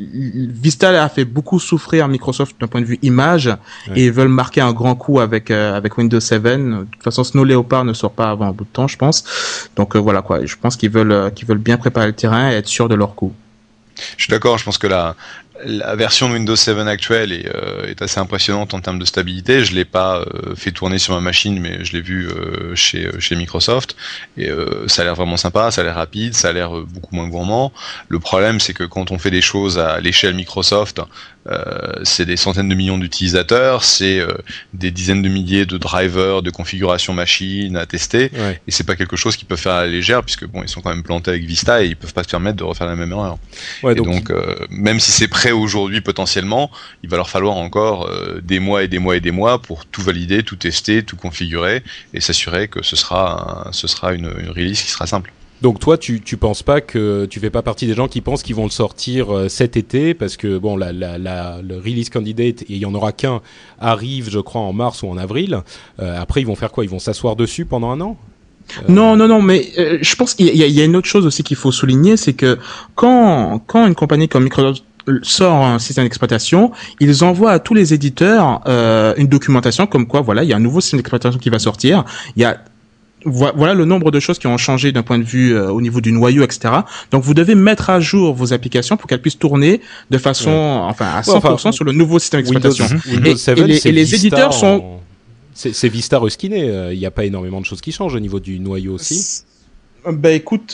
Vista a fait beaucoup souffrir Microsoft d'un point de vue image, et ils veulent marquer un grand coup avec Windows 7. De toute façon, Snow Leopard ne sort pas avant un bout de temps, je pense. Donc voilà quoi. Je pense qu'ils veulent bien préparer le terrain et être sûrs de leur coup. Je suis d'accord. Je pense que La version de Windows 7 actuelle est assez impressionnante en termes de stabilité. Je l'ai pas fait tourner sur ma machine, mais je l'ai vu chez Microsoft. Et ça a l'air vraiment sympa, ça a l'air rapide, ça a l'air beaucoup moins gourmand. Le problème, c'est que quand on fait des choses à l'échelle Microsoft, c'est des centaines de millions d'utilisateurs, c'est des dizaines de milliers de drivers, de configurations machines à tester. Ouais. Et c'est pas quelque chose qu'ils peuvent faire à la légère, puisque bon, ils sont quand même plantés avec Vista et ils peuvent pas se permettre de refaire la même erreur. Ouais, et donc même si c'est prêt aujourd'hui potentiellement, il va leur falloir encore des mois et des mois et des mois pour tout valider, tout tester, tout configurer et s'assurer que ce sera une release qui sera simple. Donc toi, tu penses pas que tu fais pas partie des gens qui pensent qu'ils vont le sortir cet été parce que bon, le release candidate, et il y en aura qu'un, arrive, je crois, en mars ou en avril. Après, ils vont faire quoi? Ils vont s'asseoir dessus pendant un an? Non, mais je pense qu'il y a une autre chose aussi qu'il faut souligner, c'est que quand une compagnie comme Microsoft sort un système d'exploitation, ils envoient à tous les éditeurs une documentation comme quoi, voilà, il y a un nouveau système d'exploitation qui va sortir. Il y a voilà le nombre de choses qui ont changé d'un point de vue au niveau du noyau, etc. Donc vous devez mettre à jour vos applications pour qu'elles puissent tourner de façon, à 100% sur le nouveau système d'exploitation. Windows 7, et les éditeurs sont... C'est Vista reskiné. Il n'y a pas énormément de choses qui changent au niveau du noyau aussi. Ben écoute,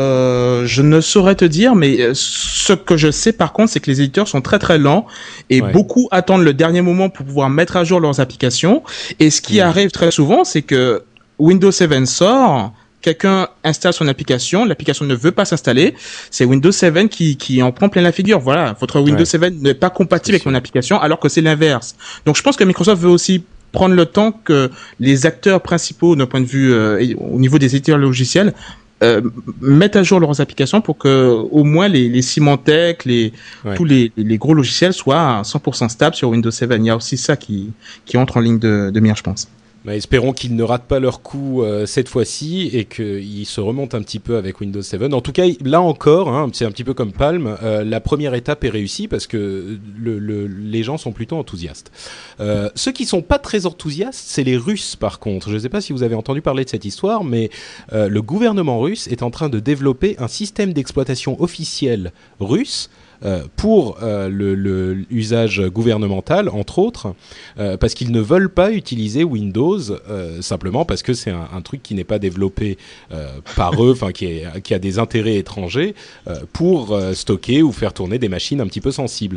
je ne saurais te dire, mais ce que je sais par contre, c'est que les éditeurs sont très très lents et beaucoup attendent le dernier moment pour pouvoir mettre à jour leurs applications. Et ce qui arrive très souvent, c'est que Windows 7 sort, quelqu'un installe son application, l'application ne veut pas s'installer, c'est Windows 7 qui en prend plein la figure. Voilà, votre Windows 7 n'est pas compatible avec mon application, alors que c'est l'inverse. Donc je pense que Microsoft veut aussi prendre le temps que les acteurs principaux d'un point de vue au niveau des éditeurs logiciels mettent à jour leurs applications pour que au moins les Symantec, tous les gros logiciels soient à 100% stables sur Windows 7. Il y a aussi ça qui entre en ligne de mire, je pense. Mais espérons qu'ils ne ratent pas leur coup cette fois-ci et qu'ils se remontent un petit peu avec Windows 7. En tout cas, là encore, c'est un petit peu comme Palm, la première étape est réussie parce que les gens sont plutôt enthousiastes. Ceux qui sont pas très enthousiastes, c'est les Russes par contre. Je ne sais pas si vous avez entendu parler de cette histoire, mais le gouvernement russe est en train de développer un système d'exploitation officiel russe pour le usage gouvernemental, entre autres, parce qu'ils ne veulent pas utiliser Windows, simplement parce que c'est un truc qui n'est pas développé par eux, enfin qui a des intérêts étrangers pour stocker ou faire tourner des machines un petit peu sensibles.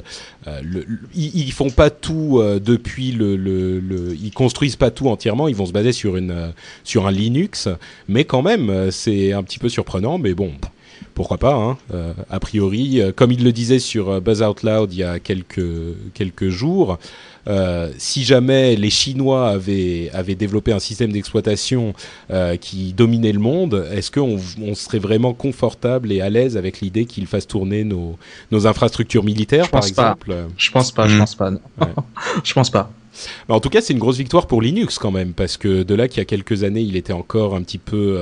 Ils font pas tout depuis ils construisent pas tout entièrement, ils vont se baser sur un Linux, mais quand même c'est un petit peu surprenant, mais bon. Pourquoi pas, a priori, comme il le disait sur Buzz Out Loud il y a quelques jours, si jamais les Chinois avaient développé un système d'exploitation qui dominait le monde, est-ce qu'on serait vraiment confortable et à l'aise avec l'idée qu'ils fassent tourner nos infrastructures militaires, par exemple? Je pense pas. Non. Ouais. Je pense pas. En tout cas, c'est une grosse victoire pour Linux quand même, parce que de là qu'il y a quelques années, il était encore un petit peu...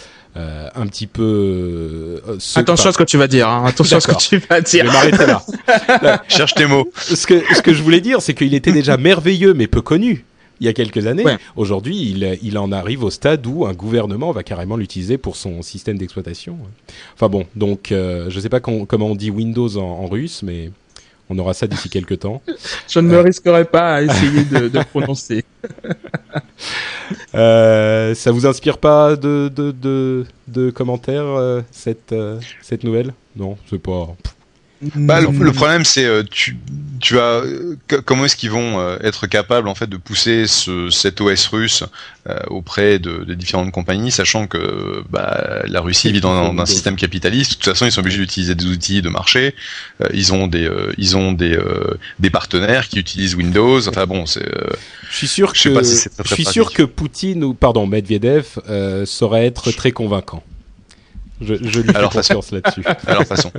attention à ce que tu vas dire, attention à ce que tu vas dire. Je vais m'arrêter là. Cherche tes mots. Ce que je voulais dire, c'est qu'il était déjà merveilleux mais peu connu il y a quelques années. Ouais. Aujourd'hui, il en arrive au stade où un gouvernement va carrément l'utiliser pour son système d'exploitation. Enfin bon, donc je sais pas comment on dit Windows en russe, mais on aura ça d'ici quelques temps. Je ne me risquerai pas à essayer de prononcer. Ça vous inspire pas de commentaires cette nouvelle? Non, c'est pas. Le problème c'est tu as comment est-ce qu'ils vont être capables en fait de pousser cet OS russe auprès de différentes compagnies, sachant que la Russie vit dans un système capitaliste. De toute façon, ils sont obligés d'utiliser des outils de marché. Ils ont des partenaires qui utilisent Windows. Enfin bon, c'est. Je suis sûr que Poutine ou Medvedev saurait être très convaincant. Je lui fais confiance là-dessus. À leur façon.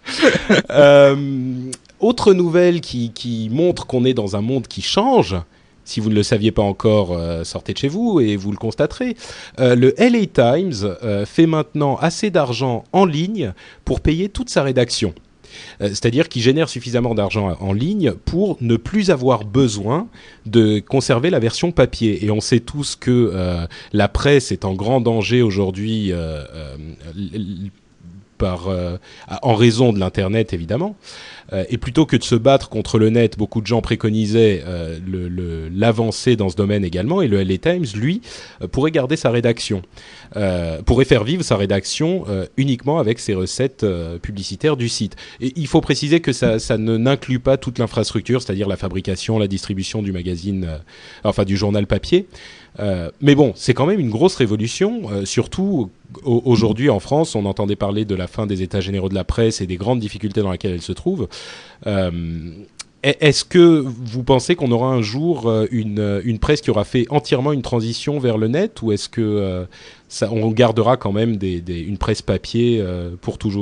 Autre nouvelle qui montre qu'on est dans un monde qui change. Si vous ne le saviez pas encore, sortez de chez vous et vous le constaterez. Le LA Times fait maintenant assez d'argent en ligne pour payer toute sa rédaction. C'est-à-dire qu'il génère suffisamment d'argent en ligne pour ne plus avoir besoin de conserver la version papier. Et on sait tous que la presse est en grand danger aujourd'hui en raison de l'internet évidemment. Et plutôt que de se battre contre le net, beaucoup de gens préconisaient l'avancée dans ce domaine également. Et le LA Times, lui, pourrait garder sa rédaction, pourrait faire vivre sa rédaction uniquement avec ses recettes publicitaires du site. Et il faut préciser que ça n'inclut pas toute l'infrastructure, c'est-à-dire la fabrication, la distribution du magazine, du journal papier. Mais bon, c'est quand même une grosse révolution, surtout aujourd'hui en France. On entendait parler de la fin des états généraux de la presse et des grandes difficultés dans lesquelles elle se trouve. Est-ce que vous pensez qu'on aura un jour une presse qui aura fait entièrement une transition vers le net, ou est-ce que on gardera quand même une presse papier pour toujours ?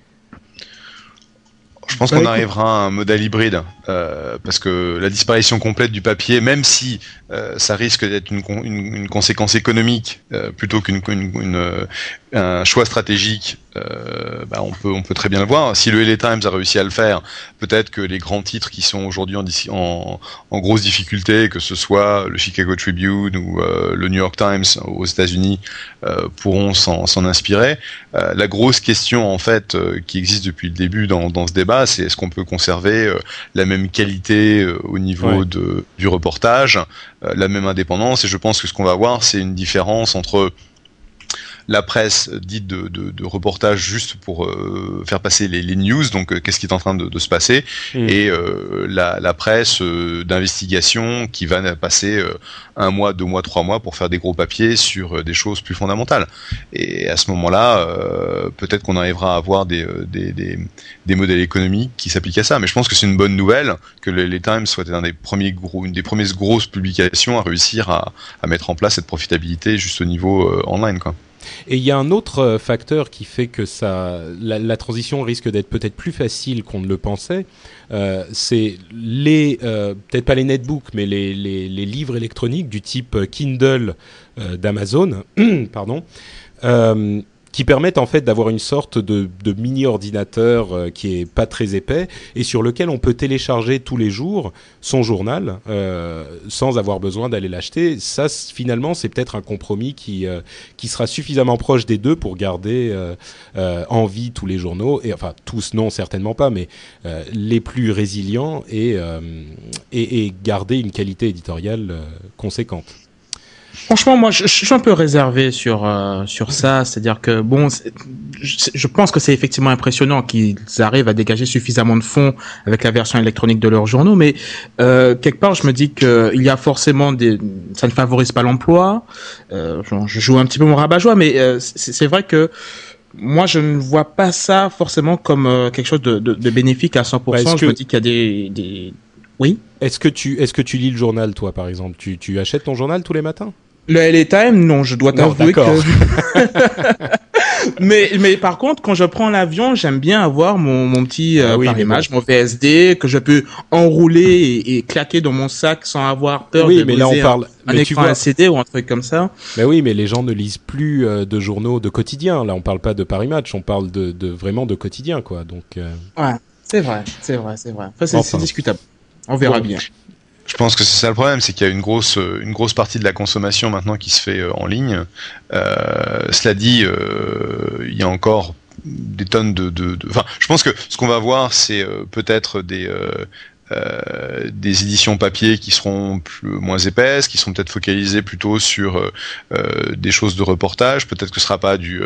Je pense qu'on arrivera à un modèle hybride, parce que la disparition complète du papier, même si ça risque d'être une conséquence économique plutôt un choix stratégique, on peut très bien le voir. Si le LA Times a réussi à le faire, peut-être que les grands titres qui sont aujourd'hui en grosse difficulté, que ce soit le Chicago Tribune ou le New York Times aux États-Unis, pourront s'en inspirer. La grosse question en fait qui existe depuis le début dans ce débat, c'est est-ce qu'on peut conserver la même qualité au niveau du reportage, la même indépendance. Et je pense que ce qu'on va voir, c'est une différence entre la presse dite de reportage juste pour faire passer les news, donc qu'est-ce qui est en train de se passer, et la presse d'investigation qui va passer 1 mois, 2 mois, 3 mois pour faire des gros papiers sur des choses plus fondamentales. Et à ce moment-là, peut-être qu'on arrivera à avoir des modèles économiques qui s'appliquent à ça. Mais je pense que c'est une bonne nouvelle que les Times soit une des premières grosses publications à réussir à mettre en place cette profitabilité juste au niveau online, quoi. Et il y a un autre facteur qui fait que la transition risque d'être peut-être plus facile qu'on ne le pensait. C'est peut-être pas les netbooks, mais les livres électroniques du type Kindle d'Amazon, pardon, qui permettent en fait d'avoir une sorte de mini ordinateur qui est pas très épais et sur lequel on peut télécharger tous les jours son journal sans avoir besoin d'aller l'acheter. Ça, finalement, c'est peut-être un compromis qui sera suffisamment proche des deux pour garder en vie tous les journaux, et enfin tous non, certainement pas, mais les plus résilients et garder une qualité éditoriale conséquente. Franchement, moi, je suis un peu réservé sur ça. C'est-à-dire que bon, je pense que c'est effectivement impressionnant qu'ils arrivent à dégager suffisamment de fonds avec la version électronique de leurs journaux, mais quelque part, je me dis que il y a forcément ça ne favorise pas l'emploi. Je joue un petit peu mon rabat-joie, mais c'est vrai que moi, je ne vois pas ça forcément comme quelque chose de bénéfique à 100%. Je me dis qu'il y a des Oui. Est-ce que tu lis le journal, toi, par exemple? Tu achètes ton journal tous les matins? Le LA Times, non, je dois t'avouer que... mais par contre, quand je prends l'avion, j'aime bien avoir mon petit Parimage, mon VSD, que je peux enrouler et claquer dans mon sac sans avoir peur de mais là on parle un écran LCD ou un truc comme ça. Mais oui, mais les gens ne lisent plus de journaux de quotidien. Là, on parle pas de Parimatch, on parle de vraiment de quotidien, quoi. Donc. Ouais, c'est vrai. Enfin, c'est discutable. On verra bien. Je pense que c'est ça le problème, c'est qu'il y a une grosse partie de la consommation maintenant qui se fait en ligne. Cela dit, il y a encore des tonnes Enfin, je pense que ce qu'on va voir, c'est peut-être des éditions papier qui seront moins épaisses, qui seront peut-être focalisées plutôt sur des choses de reportage. Peut-être que ce sera pas du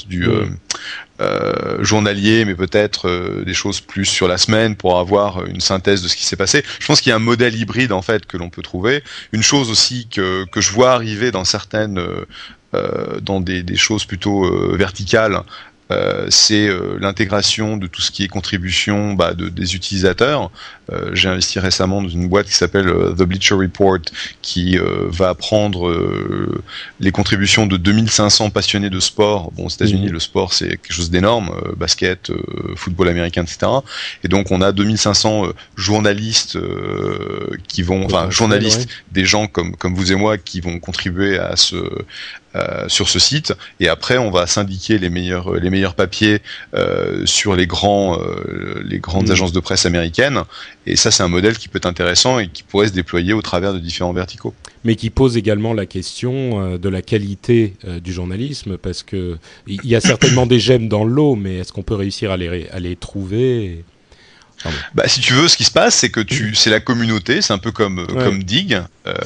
journalier, mais peut-être des choses plus sur la semaine pour avoir une synthèse de ce qui s'est passé. Je pense qu'il y a un modèle hybride en fait que l'on peut trouver. Une chose aussi que je vois arriver dans certaines dans des choses plutôt verticales. C'est l'intégration de tout ce qui est contribution des utilisateurs. J'ai investi récemment dans une boîte qui s'appelle The Bleacher Report, qui va prendre les contributions de 2500 passionnés de sport. Bon, aux États-Unis, le sport c'est quelque chose d'énorme, basket, football américain, etc. Et donc on a 2500 journalistes qui vont, journalistes, des gens comme vous et moi qui vont contribuer à sur ce site, et après on va syndiquer les meilleurs papiers sur les grandes agences de presse américaines, et ça c'est un modèle qui peut être intéressant et qui pourrait se déployer au travers de différents verticaux. Mais qui pose également la question de la qualité du journalisme, parce que il y a certainement des gemmes dans l'eau, mais est-ce qu'on peut réussir à les trouver ? Bah, si tu veux, ce qui se passe, c'est que c'est la communauté, c'est un peu comme Dig,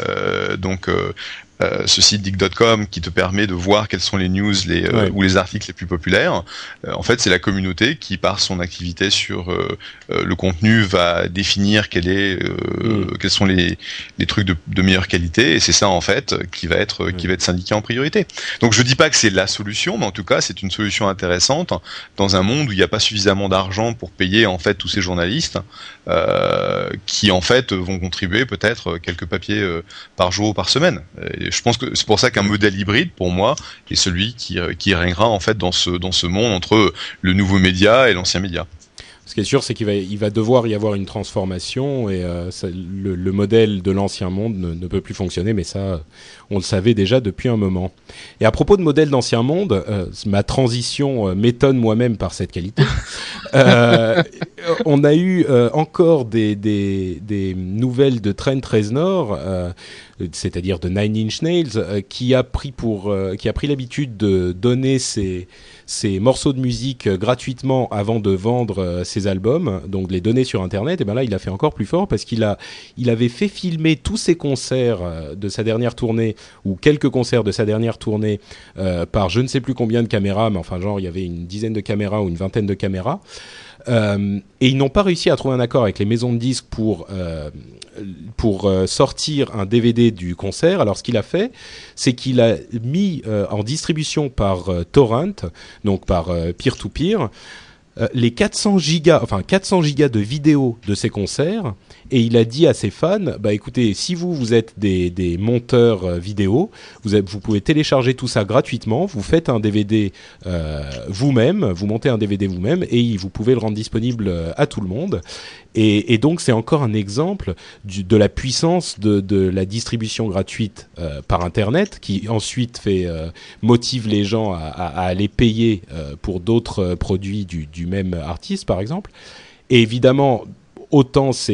ce site dig.com qui te permet de voir quelles sont les news ou les articles les plus populaires. En fait, c'est la communauté qui, par son activité sur le contenu, va définir quels sont les trucs de meilleure qualité, et c'est ça en fait qui va être syndiqué en priorité. Donc je dis pas que c'est la solution, mais en tout cas c'est une solution intéressante dans un monde où il n'y a pas suffisamment d'argent pour payer en fait tous ces journalistes qui en fait vont contribuer peut-être quelques papiers par jour ou par semaine. Et je pense que c'est pour ça qu'un modèle hybride, pour moi, est celui qui régnera en fait dans ce monde entre le nouveau média et l'ancien média. Ce qui est sûr, c'est qu'il va devoir y avoir une transformation, et le modèle de l'ancien monde ne peut plus fonctionner, mais ça, on le savait déjà depuis un moment. Et à propos de modèle d'ancien monde, ma transition m'étonne moi-même par cette qualité. On a eu encore des nouvelles de Trent Reznor, c'est-à-dire de Nine Inch Nails, qui a pris l'habitude de donner ses morceaux de musique gratuitement avant de vendre ses albums, donc de les donner sur Internet. Et ben là, il a fait encore plus fort, parce qu'il avait fait filmer tous ses concerts de sa dernière tournée, ou quelques concerts de sa dernière tournée, par je ne sais plus combien de caméras, mais enfin genre il y avait une dizaine de caméras ou une vingtaine de caméras. Et ils n'ont pas réussi à trouver un accord avec les maisons de disques pour sortir un DVD du concert. Alors ce qu'il a fait, c'est qu'il a mis en distribution par torrent, donc par peer-to-peer, les 400 gigas de vidéos de ces concerts, et il a dit à ses fans, bah écoutez, si vous êtes des monteurs vidéo, vous pouvez télécharger tout ça gratuitement, vous faites un DVD vous-même, vous montez un DVD vous-même, et vous pouvez le rendre disponible à tout le monde. Et donc c'est encore un exemple de la puissance de la distribution gratuite par Internet, qui ensuite motive les gens à aller payer pour d'autres produits du même artiste, par exemple. Et évidemment, autant on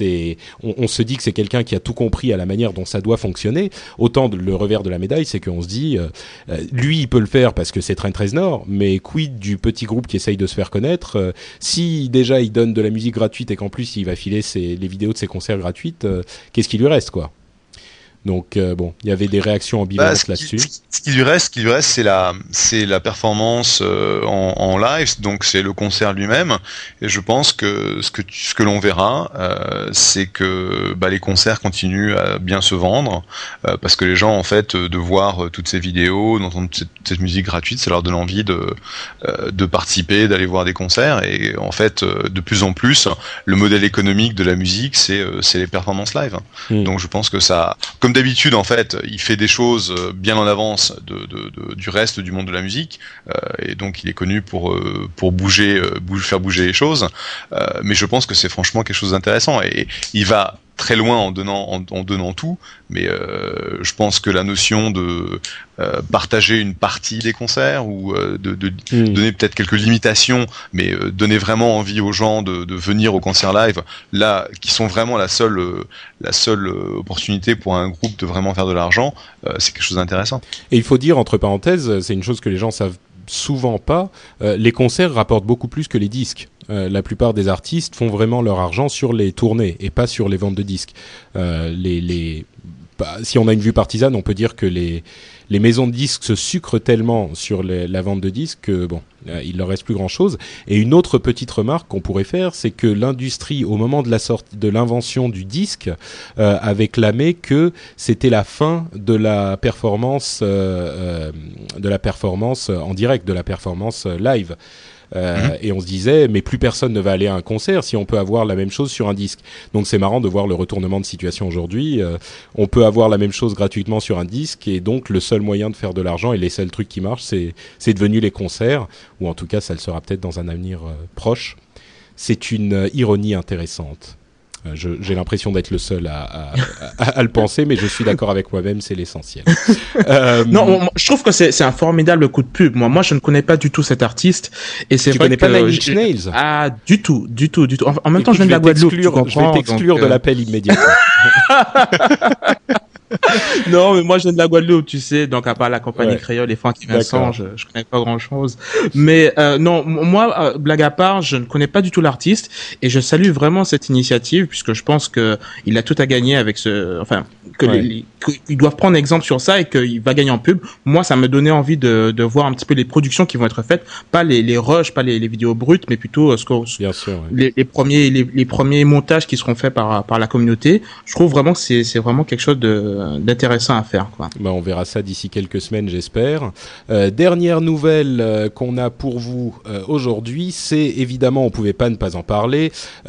se dit que c'est quelqu'un qui a tout compris à la manière dont ça doit fonctionner, autant le revers de la médaille, c'est qu'on se dit, lui il peut le faire parce que c'est Trent Reznor, mais quid du petit groupe qui essaye de se faire connaître, si déjà il donne de la musique gratuite et qu'en plus il va filer les vidéos de ses concerts gratuites, qu'est-ce qui lui reste, quoi? Donc bon, il y avait des réactions ambivalentes là-dessus. Ce qui lui reste, c'est la performance en live, donc c'est le concert lui-même. Et je pense que ce que l'on verra, c'est que les concerts continuent à bien se vendre, parce que les gens en fait de voir toutes ces vidéos, d'entendre cette musique gratuite, ça leur donne envie de participer, d'aller voir des concerts. Et en fait, de plus en plus, le modèle économique de la musique, c'est les performances live. Donc je pense que ça, comme d'habitude, en fait, il fait des choses bien en avance du reste du monde de la musique, et donc il est connu pour faire bouger les choses. Mais je pense que c'est franchement quelque chose d'intéressant, et il va très loin en donnant tout, mais je pense que la notion de partager une partie des concerts, ou de donner peut-être quelques limitations, mais donner vraiment envie aux gens de venir au concert live, là, qui sont vraiment la seule opportunité pour un groupe de vraiment faire de l'argent, c'est quelque chose d'intéressant. Et il faut dire, entre parenthèses, c'est une chose que les gens savent souvent pas, les concerts rapportent beaucoup plus que les disques. La plupart des artistes font vraiment leur argent sur les tournées et pas sur les ventes de disques. Si on a une vue partisane, on peut dire que les maisons de disques se sucrent tellement sur la vente de disques que il leur reste plus grand chose. Et une autre petite remarque qu'on pourrait faire, c'est que l'industrie, au moment de l'invention du disque, avait clamé que c'était la fin de la performance en direct, de la performance live. Et on se disait, mais plus personne ne va aller à un concert si on peut avoir la même chose sur un disque. Donc c'est marrant de voir le retournement de situation aujourd'hui. On peut avoir la même chose gratuitement sur un disque, et donc le seul moyen de faire de l'argent et les seuls trucs qui marchent, c'est devenu les concerts, ou en tout cas ça le sera peut-être dans un avenir proche. C'est une ironie intéressante. J'ai l'impression d'être le seul à le penser, mais je suis d'accord avec moi-même, c'est l'essentiel. Non, je trouve que c'est un formidable coup de pub. Moi, je ne connais pas du tout cet artiste, et c'est vrai que... Tu connais pas Nine Inch Nails? Ah, du tout. En même temps, je viens de la Guadeloupe, tu comprends. Je vais t'exclure de l'appel immédiatement. Non, mais moi je viens de la Guadeloupe, tu sais, donc à part la compagnie créole et Francky Vincent, je connais pas grand-chose. Mais non, moi, blague à part, je ne connais pas du tout l'artiste et je salue vraiment cette initiative puisque je pense que il a tout à gagner avec qu'ils doivent prendre exemple sur ça et qu'il va gagner en pub. Moi, ça me donnait envie de voir un petit peu les productions qui vont être faites, pas les rushs, pas les vidéos brutes, mais plutôt Bien sûr, les premiers montages qui seront faits par la communauté. Je trouve vraiment que c'est vraiment quelque chose d'intéressant à faire, quoi. On verra ça d'ici quelques semaines, j'espère. Dernière nouvelle qu'on a pour vous aujourd'hui, c'est évidemment, on pouvait pas ne pas en parler,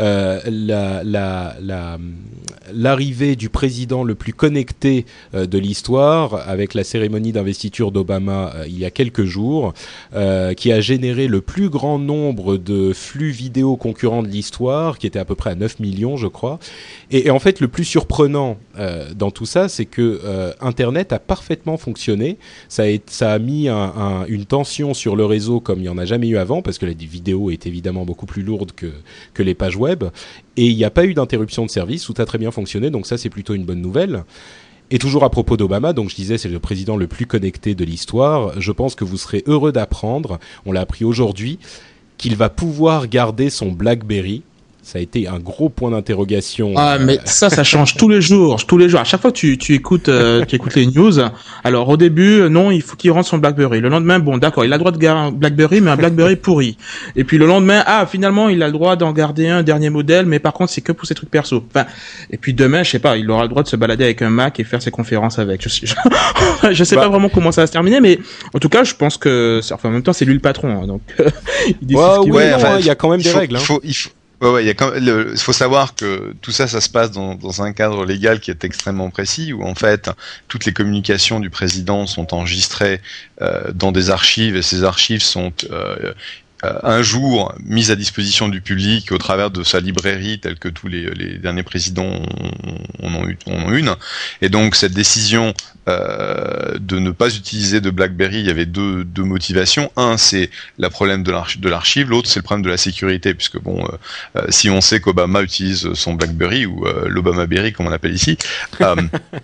l'arrivée du président le plus connecté de l'histoire, avec la cérémonie d'investiture d'Obama il y a quelques jours, qui a généré le plus grand nombre de flux vidéo concurrents de l'histoire, qui était à peu près à 9 millions, je crois. Et en fait, le plus surprenant dans tout ça, c'est que Internet a parfaitement fonctionné. Ça a mis une tension sur le réseau comme il n'y en a jamais eu avant, parce que la vidéo est évidemment beaucoup plus lourde que les pages web. Et il n'y a pas eu d'interruption de service, tout a très bien fonctionné, donc ça c'est plutôt une bonne nouvelle. Et toujours à propos d'Obama, donc je disais c'est le président le plus connecté de l'histoire, je pense que vous serez heureux d'apprendre, on l'a appris aujourd'hui, qu'il va pouvoir garder son BlackBerry. Ça a été un gros point d'interrogation. Ah, mais ça change tous les jours. À chaque fois que tu écoutes les news. Alors, au début, non, il faut qu'il rentre son BlackBerry. Le lendemain, bon, d'accord, il a le droit de garder un BlackBerry, mais un BlackBerry pourri. Et puis le lendemain, finalement, il a le droit d'en garder un dernier modèle, mais par contre, c'est que pour ses trucs perso. Enfin, et puis demain, je sais pas, il aura le droit de se balader avec un Mac et faire ses conférences avec. Je sais pas vraiment comment ça va se terminer, mais en tout cas, je pense que, en même temps, c'est lui le patron, hein, donc, il décide ce qu'il veut. Il y a quand même des règles, hein. Il faut savoir que tout ça se passe dans un cadre légal qui est extrêmement précis, où en fait toutes les communications du président sont enregistrées dans des archives, et ces archives sont un jour mises à disposition du public au travers de sa librairie, telle que tous les derniers présidents en ont une. Et donc cette décision de ne pas utiliser de BlackBerry, il y avait deux motivations. Un, c'est le problème de l'archive, l'autre c'est le problème de la sécurité, puisque si on sait qu'Obama utilise son BlackBerry ou l'Obamaberry comme on l'appelle ici, ça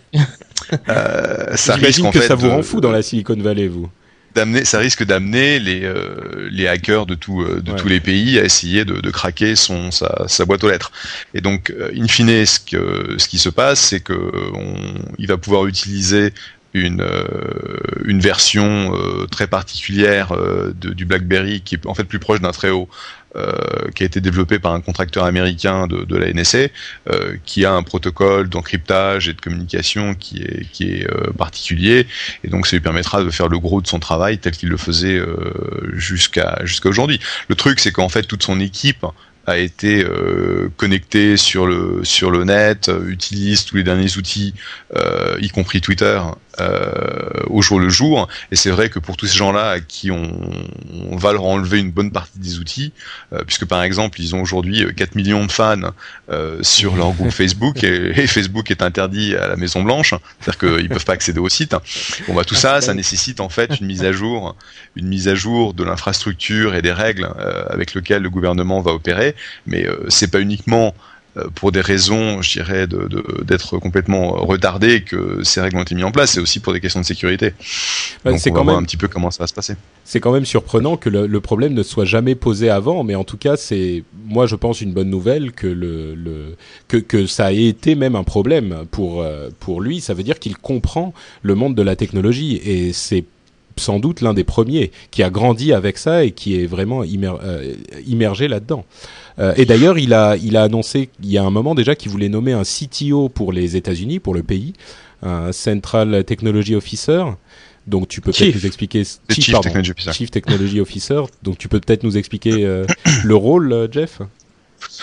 risque en fait ça vous rend fou dans la Silicon Valley, vous. Ça risque d'amener les hackers de tous les pays à essayer de craquer sa boîte aux lettres. Et donc, in fine, ce qui se passe, c'est que il va pouvoir utiliser une version très particulière du BlackBerry, qui est en fait plus proche d'un Treo, qui a été développé par un contracteur américain de la NSA, qui a un protocole d'encryptage et de communication qui est particulier, et donc ça lui permettra de faire le gros de son travail tel qu'il le faisait jusqu'à aujourd'hui. Le truc, c'est qu'en fait toute son équipe a été connecté sur le net, utilise tous les derniers outils, y compris Twitter, au jour le jour. Et c'est vrai que pour tous ces gens-là à qui on va leur enlever une bonne partie des outils, puisque par exemple ils ont aujourd'hui 4 millions de fans sur leur groupe Facebook, et Facebook est interdit à la Maison Blanche, c'est-à-dire qu'ils peuvent pas accéder au site. Tout ça nécessite en fait une mise à jour de l'infrastructure et des règles avec lesquelles le gouvernement va opérer. Mais c'est pas uniquement pour des raisons, je dirais, d'être complètement retardé que ces règles ont été mises en place, c'est aussi pour des questions de sécurité. Donc on va voir un petit peu comment ça va se passer. C'est quand même surprenant que le problème ne soit jamais posé avant, mais en tout cas, c'est, moi je pense, une bonne nouvelle que ça ait été même un problème pour lui. Ça veut dire qu'il comprend le monde de la technologie, et c'est sans doute l'un des premiers qui a grandi avec ça et qui est vraiment immergé là-dedans. Et d'ailleurs, il a annoncé il y a un moment déjà qu'il voulait nommer un CTO pour les États-Unis, pour le pays, un Central Technology Officer. Donc tu peux peut-être nous expliquer Chief Technology Officer. Donc tu peux peut-être nous expliquer le rôle, Jeff.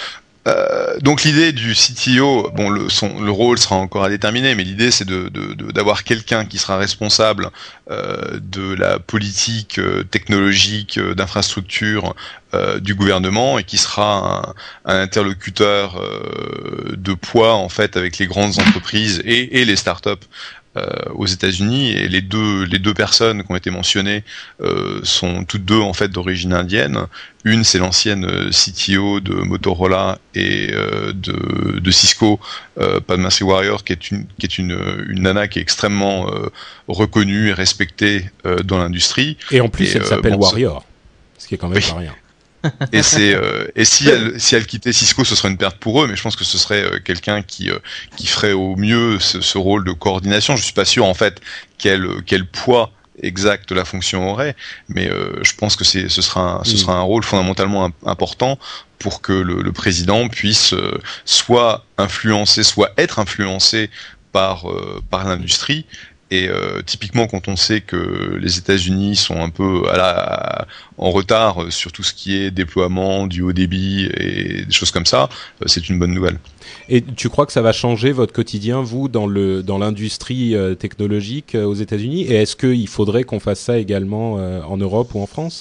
Donc l'idée du CTO, bon, le rôle sera encore à déterminer, mais l'idée c'est d'avoir quelqu'un qui sera responsable de la politique technologique d'infrastructure du gouvernement et qui sera un interlocuteur de poids en fait avec les grandes entreprises et les startups aux États-Unis. Et les deux personnes qui ont été mentionnées sont toutes deux en fait d'origine indienne. Une, c'est l'ancienne CTO de Motorola et de Cisco, Padma Warrior, qui est une nana qui est extrêmement reconnue et respectée dans l'industrie. Et en plus, elle s'appelle Warrior, ce qui est quand même pas rien. Et si elle quittait Cisco, ce serait une perte pour eux, mais je pense que ce serait quelqu'un qui ferait au mieux ce rôle de coordination. Je suis pas sûr en fait quel poids exact la fonction aurait, mais je pense que ce sera un rôle fondamentalement important pour que le président puisse soit être influencé par l'industrie. Et typiquement, quand on sait que les États-Unis sont un peu en retard sur tout ce qui est déploiement du haut débit et des choses comme ça, c'est une bonne nouvelle. Et tu crois que ça va changer votre quotidien, vous, dans l'industrie technologique aux États-Unis? Et est-ce qu'il faudrait qu'on fasse ça également en Europe ou en France?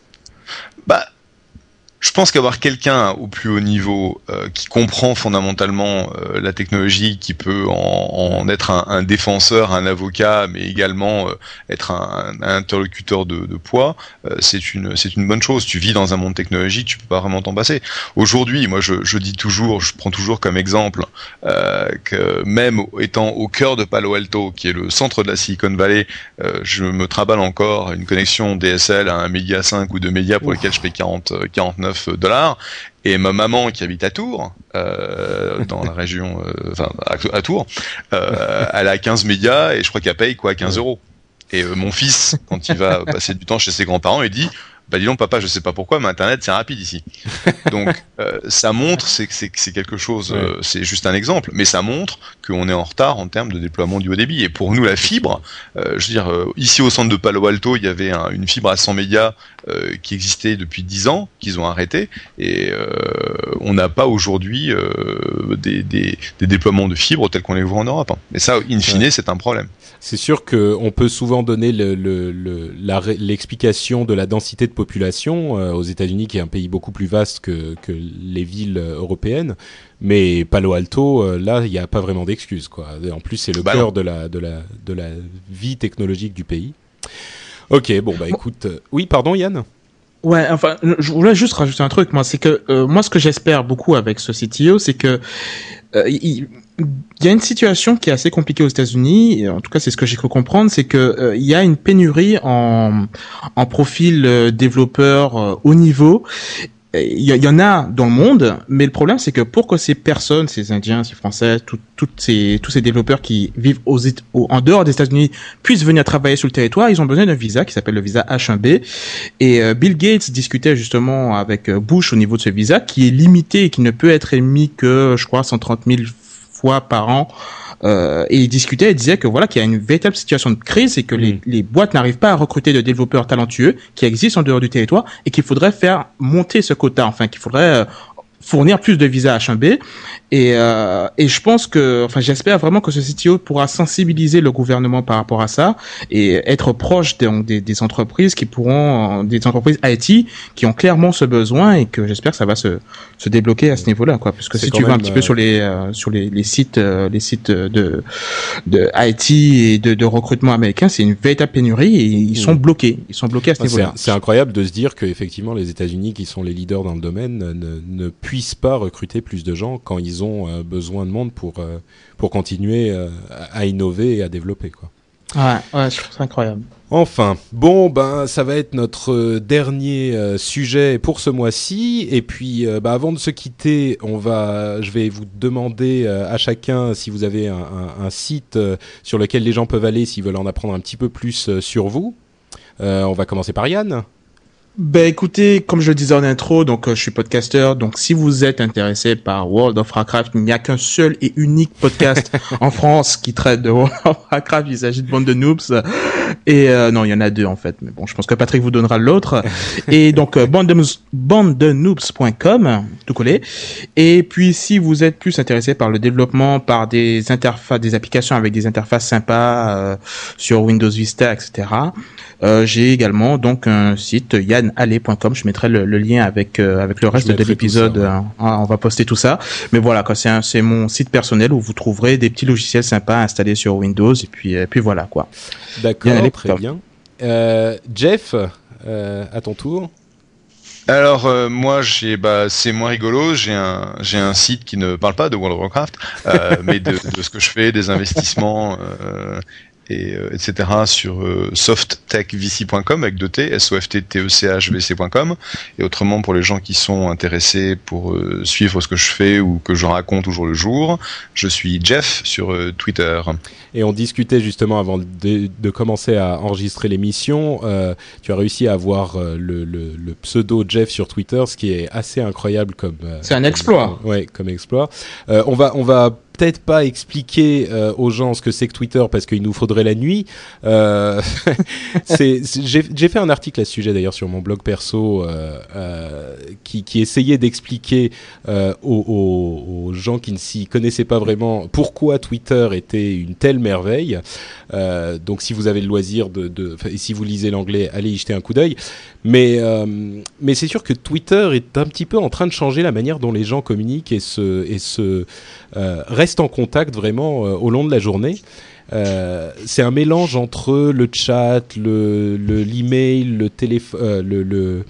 Je pense qu'avoir quelqu'un au plus haut niveau qui comprend fondamentalement la technologie, qui peut en être un défenseur, un avocat, mais également être un interlocuteur de poids, c'est une bonne chose. Tu vis dans un monde technologique, tu peux pas vraiment t'en passer. Aujourd'hui, moi je dis toujours, je prends toujours comme exemple que même étant au cœur de Palo Alto, qui est le centre de la Silicon Valley, je me trimballe encore une connexion DSL à 1 méga 5 ou 2 mégas pour lesquels je paye 49 $, et ma maman qui habite à Tours, dans la région, à Tours, elle a 15 mégas et je crois qu'elle paye 15 €. Et mon fils, quand il va passer du temps chez ses grands-parents, il dit: dis donc papa, je sais pas pourquoi, mais Internet c'est rapide ici. Donc ça montre, c'est quelque chose, c'est juste un exemple, mais ça montre qu'on est en retard en termes de déploiement du haut débit. Et pour nous, la fibre, je veux dire, ici au centre de Palo Alto, il y avait une fibre à 100 mégas qui existait depuis 10 ans, qu'ils ont arrêté, et on n'a pas aujourd'hui des déploiements de fibre tels qu'on les voit en Europe. Et ça, in fine, c'est un problème. C'est sûr qu'on peut souvent donner l'explication de la densité de population aux États-Unis, qui est un pays beaucoup plus vaste que les villes européennes. Mais Palo Alto, là, il n'y a pas vraiment d'excuse, quoi. En plus, c'est le cœur de la vie technologique du pays. Ok, bon, écoute. Oui, pardon, Yann? Ouais, enfin, je voulais juste rajouter un truc, moi, c'est que moi, ce que j'espère beaucoup avec ce CTO, c'est que il y a une situation qui est assez compliquée aux États-Unis, en tout cas c'est ce que j'ai cru comprendre, c'est que il y a une pénurie en profil développeur haut niveau. Il y en a dans le monde, mais le problème c'est que pour que ces personnes, ces Indiens, ces Français, tous ces développeurs qui vivent en dehors des États-Unis puissent venir travailler sur le territoire, ils ont besoin d'un visa qui s'appelle le visa H1B. Et Bill Gates discutait justement avec Bush au niveau de ce visa qui est limité et qui ne peut être émis que, je crois, 130 000 fois par an. Et il discutait et disait que voilà, qu'il y a une véritable situation de crise et que les boîtes n'arrivent pas à recruter de développeurs talentueux qui existent en dehors du territoire et qu'il faudrait faire monter ce quota, enfin qu'il faudrait fournir plus de visas H1B. Et je pense que, enfin, j'espère vraiment que ce CTO pourra sensibiliser le gouvernement par rapport à ça et être proche des entreprises des entreprises IT qui ont clairement ce besoin, et que j'espère que ça va se débloquer à ce niveau-là, quoi. Parce que si tu vas un petit peu sur les sites de IT et de recrutement américain, c'est une véritable pénurie et ils sont bloqués. Ils sont bloqués à ce niveau-là. C'est incroyable de se dire que effectivement les États-Unis, qui sont les leaders dans le domaine, ne puissent pas recruter plus de gens quand ils ont besoin de monde pour continuer à innover et à développer, quoi. Ouais, je trouve ça incroyable. Enfin, bon, ça va être notre dernier sujet pour ce mois-ci. Et puis, avant de se quitter, je vais vous demander à chacun si vous avez un site sur lequel les gens peuvent aller s'ils veulent en apprendre un petit peu plus sur vous. On va commencer par Yann. Ben écoutez, comme je le disais en intro, donc je suis podcasteur, donc si vous êtes intéressé par World of Warcraft, il n'y a qu'un seul et unique podcast en France qui traite de World of Warcraft, il s'agit de Bande de Noobs, et non, il y en a deux en fait, mais bon, je pense que Patrick vous donnera l'autre, et donc bandenoobs.com, tout collé, et puis si vous êtes plus intéressé par le développement, par des interfaces, des applications avec des interfaces sympas sur Windows Vista, etc., j'ai également donc un site yanallé.com. Je mettrai le lien avec le reste de l'épisode. Ça, ouais. On va poster tout ça. Mais voilà, quoi, c'est mon site personnel où vous trouverez des petits logiciels sympas installés sur Windows et puis voilà quoi. D'accord, très bien. Jeff, à ton tour. Alors moi c'est moins rigolo, j'ai un site qui ne parle pas de World of Warcraft, mais de ce que je fais, des investissements etc. sur softtechvc.com avec 2 T, softtechvc.com, et autrement pour les gens qui sont intéressés pour suivre ce que je fais ou que je raconte au jour le jour, je suis Jeff sur Twitter. Et on discutait justement avant de commencer à enregistrer l'émission, tu as réussi à avoir le pseudo Jeff sur Twitter, ce qui est assez incroyable comme... c'est un exploit. Comme exploit. On va peut-être pas expliquer aux gens ce que c'est que Twitter parce qu'il nous faudrait la nuit. J'ai fait un article à ce sujet d'ailleurs sur mon blog perso qui essayait d'expliquer aux gens qui ne s'y connaissaient pas vraiment pourquoi Twitter était une telle merveille. Donc si vous avez le loisir et si vous lisez l'anglais, allez y jeter un coup d'œil. Mais c'est sûr que Twitter est un petit peu en train de changer la manière dont les gens communiquent et restent en contact vraiment au long de la journée. C'est un mélange entre le chat, l'email, le téléphone,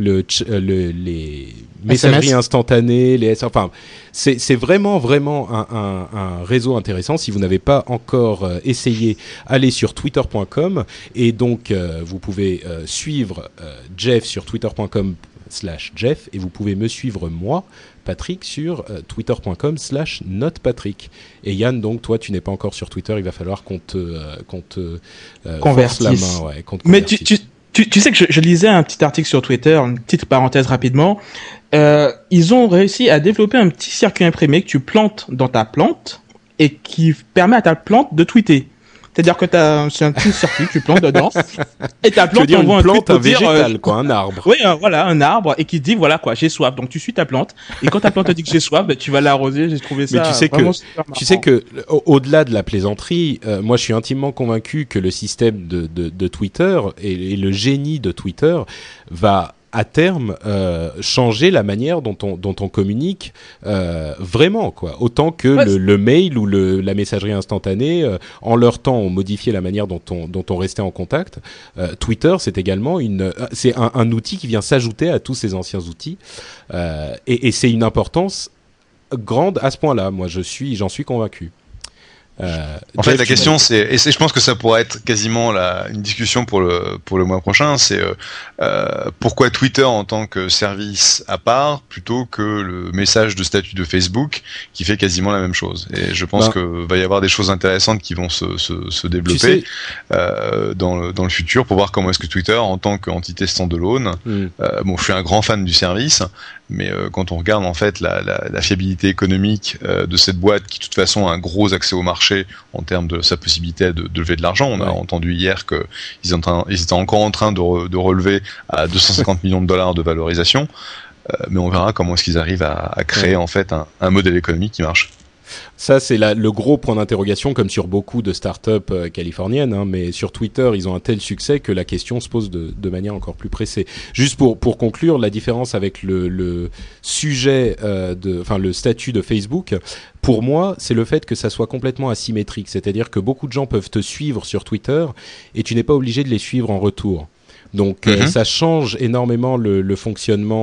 les messageries instantanées, enfin, c'est vraiment un réseau intéressant. Si vous n'avez pas encore essayé, allez sur twitter.com et donc vous pouvez suivre Jeff sur twitter.com/Jeff et vous pouvez me suivre moi, Patrick, sur twitter.com/notepatrick. Et Yann, donc toi tu n'es pas encore sur Twitter, il va falloir qu'on te convertisse la main, ouais, mais tu sais que je lisais un petit article sur Twitter, une petite parenthèse rapidement. Ils ont réussi à développer un petit circuit imprimé que tu plantes dans ta plante et qui permet à ta plante de tweeter. C'est-à-dire que c'est un petit circuit que tu plantes dedans et ta plante envoie une plante, un végétal, quoi, un arbre. Oui, voilà, un arbre et qui dit voilà quoi, j'ai soif. Donc tu suis ta plante et quand ta plante te dit que j'ai soif, ben, tu vas l'arroser. J'ai trouvé ça vraiment super marrant. Tu sais que au-delà de la plaisanterie, moi je suis intimement convaincu que le système de Twitter et le génie de Twitter va à terme changer la manière dont on communique vraiment quoi, autant que le mail ou la messagerie instantanée en leur temps ont modifié la manière dont on restait en contact. Twitter c'est également c'est un outil qui vient s'ajouter à tous ces anciens outils et c'est une importance grande à ce point-là. Moi j'en suis convaincu. En fait, la question c'est, et je pense que ça pourrait être quasiment une discussion pour le mois prochain, c'est pourquoi Twitter en tant que service à part plutôt que le message de statut de Facebook qui fait quasiment la même chose. Et je pense que va y avoir des choses intéressantes qui vont se développer dans le futur pour voir comment est-ce que Twitter en tant qu'entité standalone, bon, je suis un grand fan du service, mais quand on regarde en fait la fiabilité économique de cette boîte qui de toute façon a un gros accès au marché en termes de sa possibilité de lever de l'argent. On a entendu hier qu'ils étaient encore en train de relever à 250 millions de dollars de valorisation, mais on verra comment est-ce qu'ils arrivent à créer en fait un modèle économique qui marche. Ça, c'est le gros point d'interrogation, comme sur beaucoup de startups californiennes, hein, mais sur Twitter, ils ont un tel succès que la question se pose de manière encore plus pressée. Juste pour conclure, la différence avec le sujet, le statut de Facebook, pour moi, c'est le fait que ça soit complètement asymétrique. C'est-à-dire que beaucoup de gens peuvent te suivre sur Twitter et tu n'es pas obligé de les suivre en retour. Donc ça change énormément le fonctionnement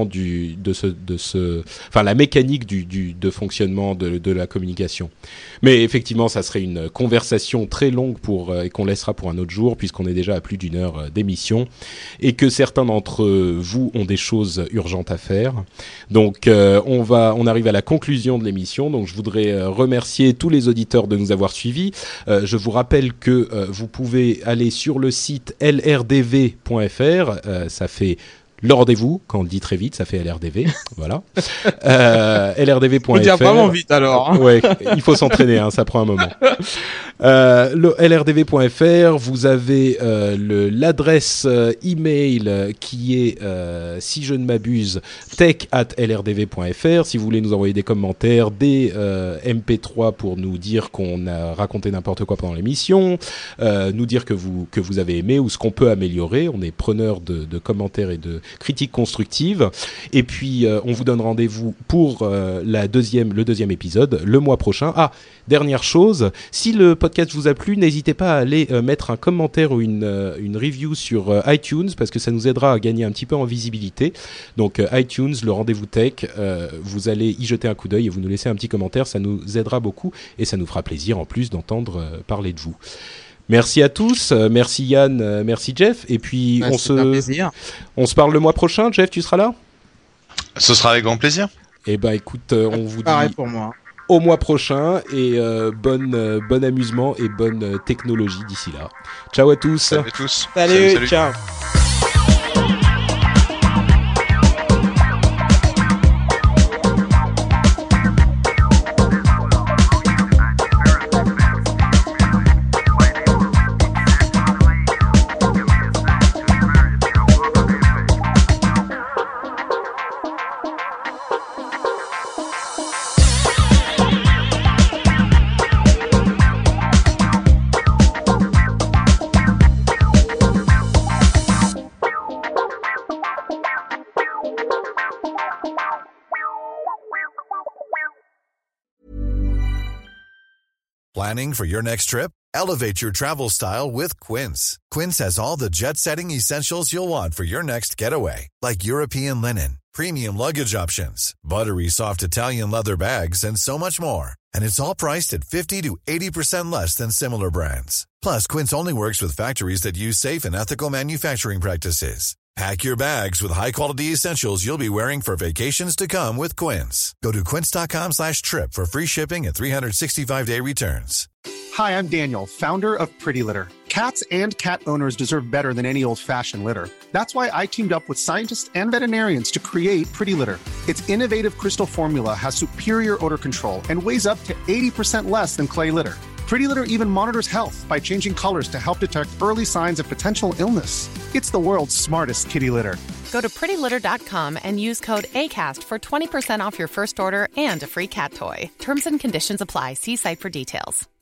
la mécanique de fonctionnement de la communication. Mais effectivement, ça serait une conversation très longue et qu'on laissera pour un autre jour puisqu'on est déjà à plus d'1 heure d'émission et que certains d'entre vous ont des choses urgentes à faire. Donc on arrive à la conclusion de l'émission. Donc je voudrais remercier tous les auditeurs de nous avoir suivis. Je vous rappelle que vous pouvez aller sur le site lrdv.fr. Ça fait le rendez-vous, quand on le dit très vite, ça fait LRDV, voilà. LRDV.fr. Faut dire vraiment vite alors. Hein. Ouais, il faut s'entraîner, ça prend un moment. Le LRDV.fr, vous avez l'adresse email qui est, si je ne m'abuse, tech@lrdv.fr. Si vous voulez nous envoyer des commentaires, des MP3 pour nous dire qu'on a raconté n'importe quoi pendant l'émission, nous dire que vous avez aimé ou ce qu'on peut améliorer. On est preneur de commentaires et de critiques constructives. Et puis, on vous donne rendez-vous pour le deuxième épisode le mois prochain. Ah, dernière chose, si le podcast vous a plu, n'hésitez pas à aller mettre un commentaire ou une review sur iTunes, parce que ça nous aidera à gagner un petit peu en visibilité. Donc iTunes, le rendez-vous tech, vous allez y jeter un coup d'œil et vous nous laissez un petit commentaire, ça nous aidera beaucoup et ça nous fera plaisir en plus d'entendre parler de vous. Merci à tous, merci Yann, merci Jeff, et puis on se parle le mois prochain. Jeff, tu seras là ? Ce sera avec grand plaisir. Eh ben écoute, on vous dit pareil pour moi. Au mois prochain et bon amusement et bonne technologie d'ici là. Ciao à tous. Salut à tous. Salut. Ciao. Planning for your next trip? Elevate your travel style with Quince. Quince has all the jet-setting essentials you'll want for your next getaway, like European linen, premium luggage options, buttery soft Italian leather bags, and so much more. And it's all priced at 50 to 80% less than similar brands. Plus, Quince only works with factories that use safe and ethical manufacturing practices. Pack your bags with high-quality essentials you'll be wearing for vacations to come with Quince. Go to quince.com/trip for free shipping and 365-day returns. Hi, I'm Daniel, founder of Pretty Litter. Cats and cat owners deserve better than any old-fashioned litter. That's why I teamed up with scientists and veterinarians to create Pretty Litter. Its innovative crystal formula has superior odor control and weighs up to 80% less than clay litter. Pretty Litter even monitors health by changing colors to help detect early signs of potential illness. It's the world's smartest kitty litter. Go to prettylitter.com and use code ACAST for 20% off your first order and a free cat toy. Terms and conditions apply. See site for details.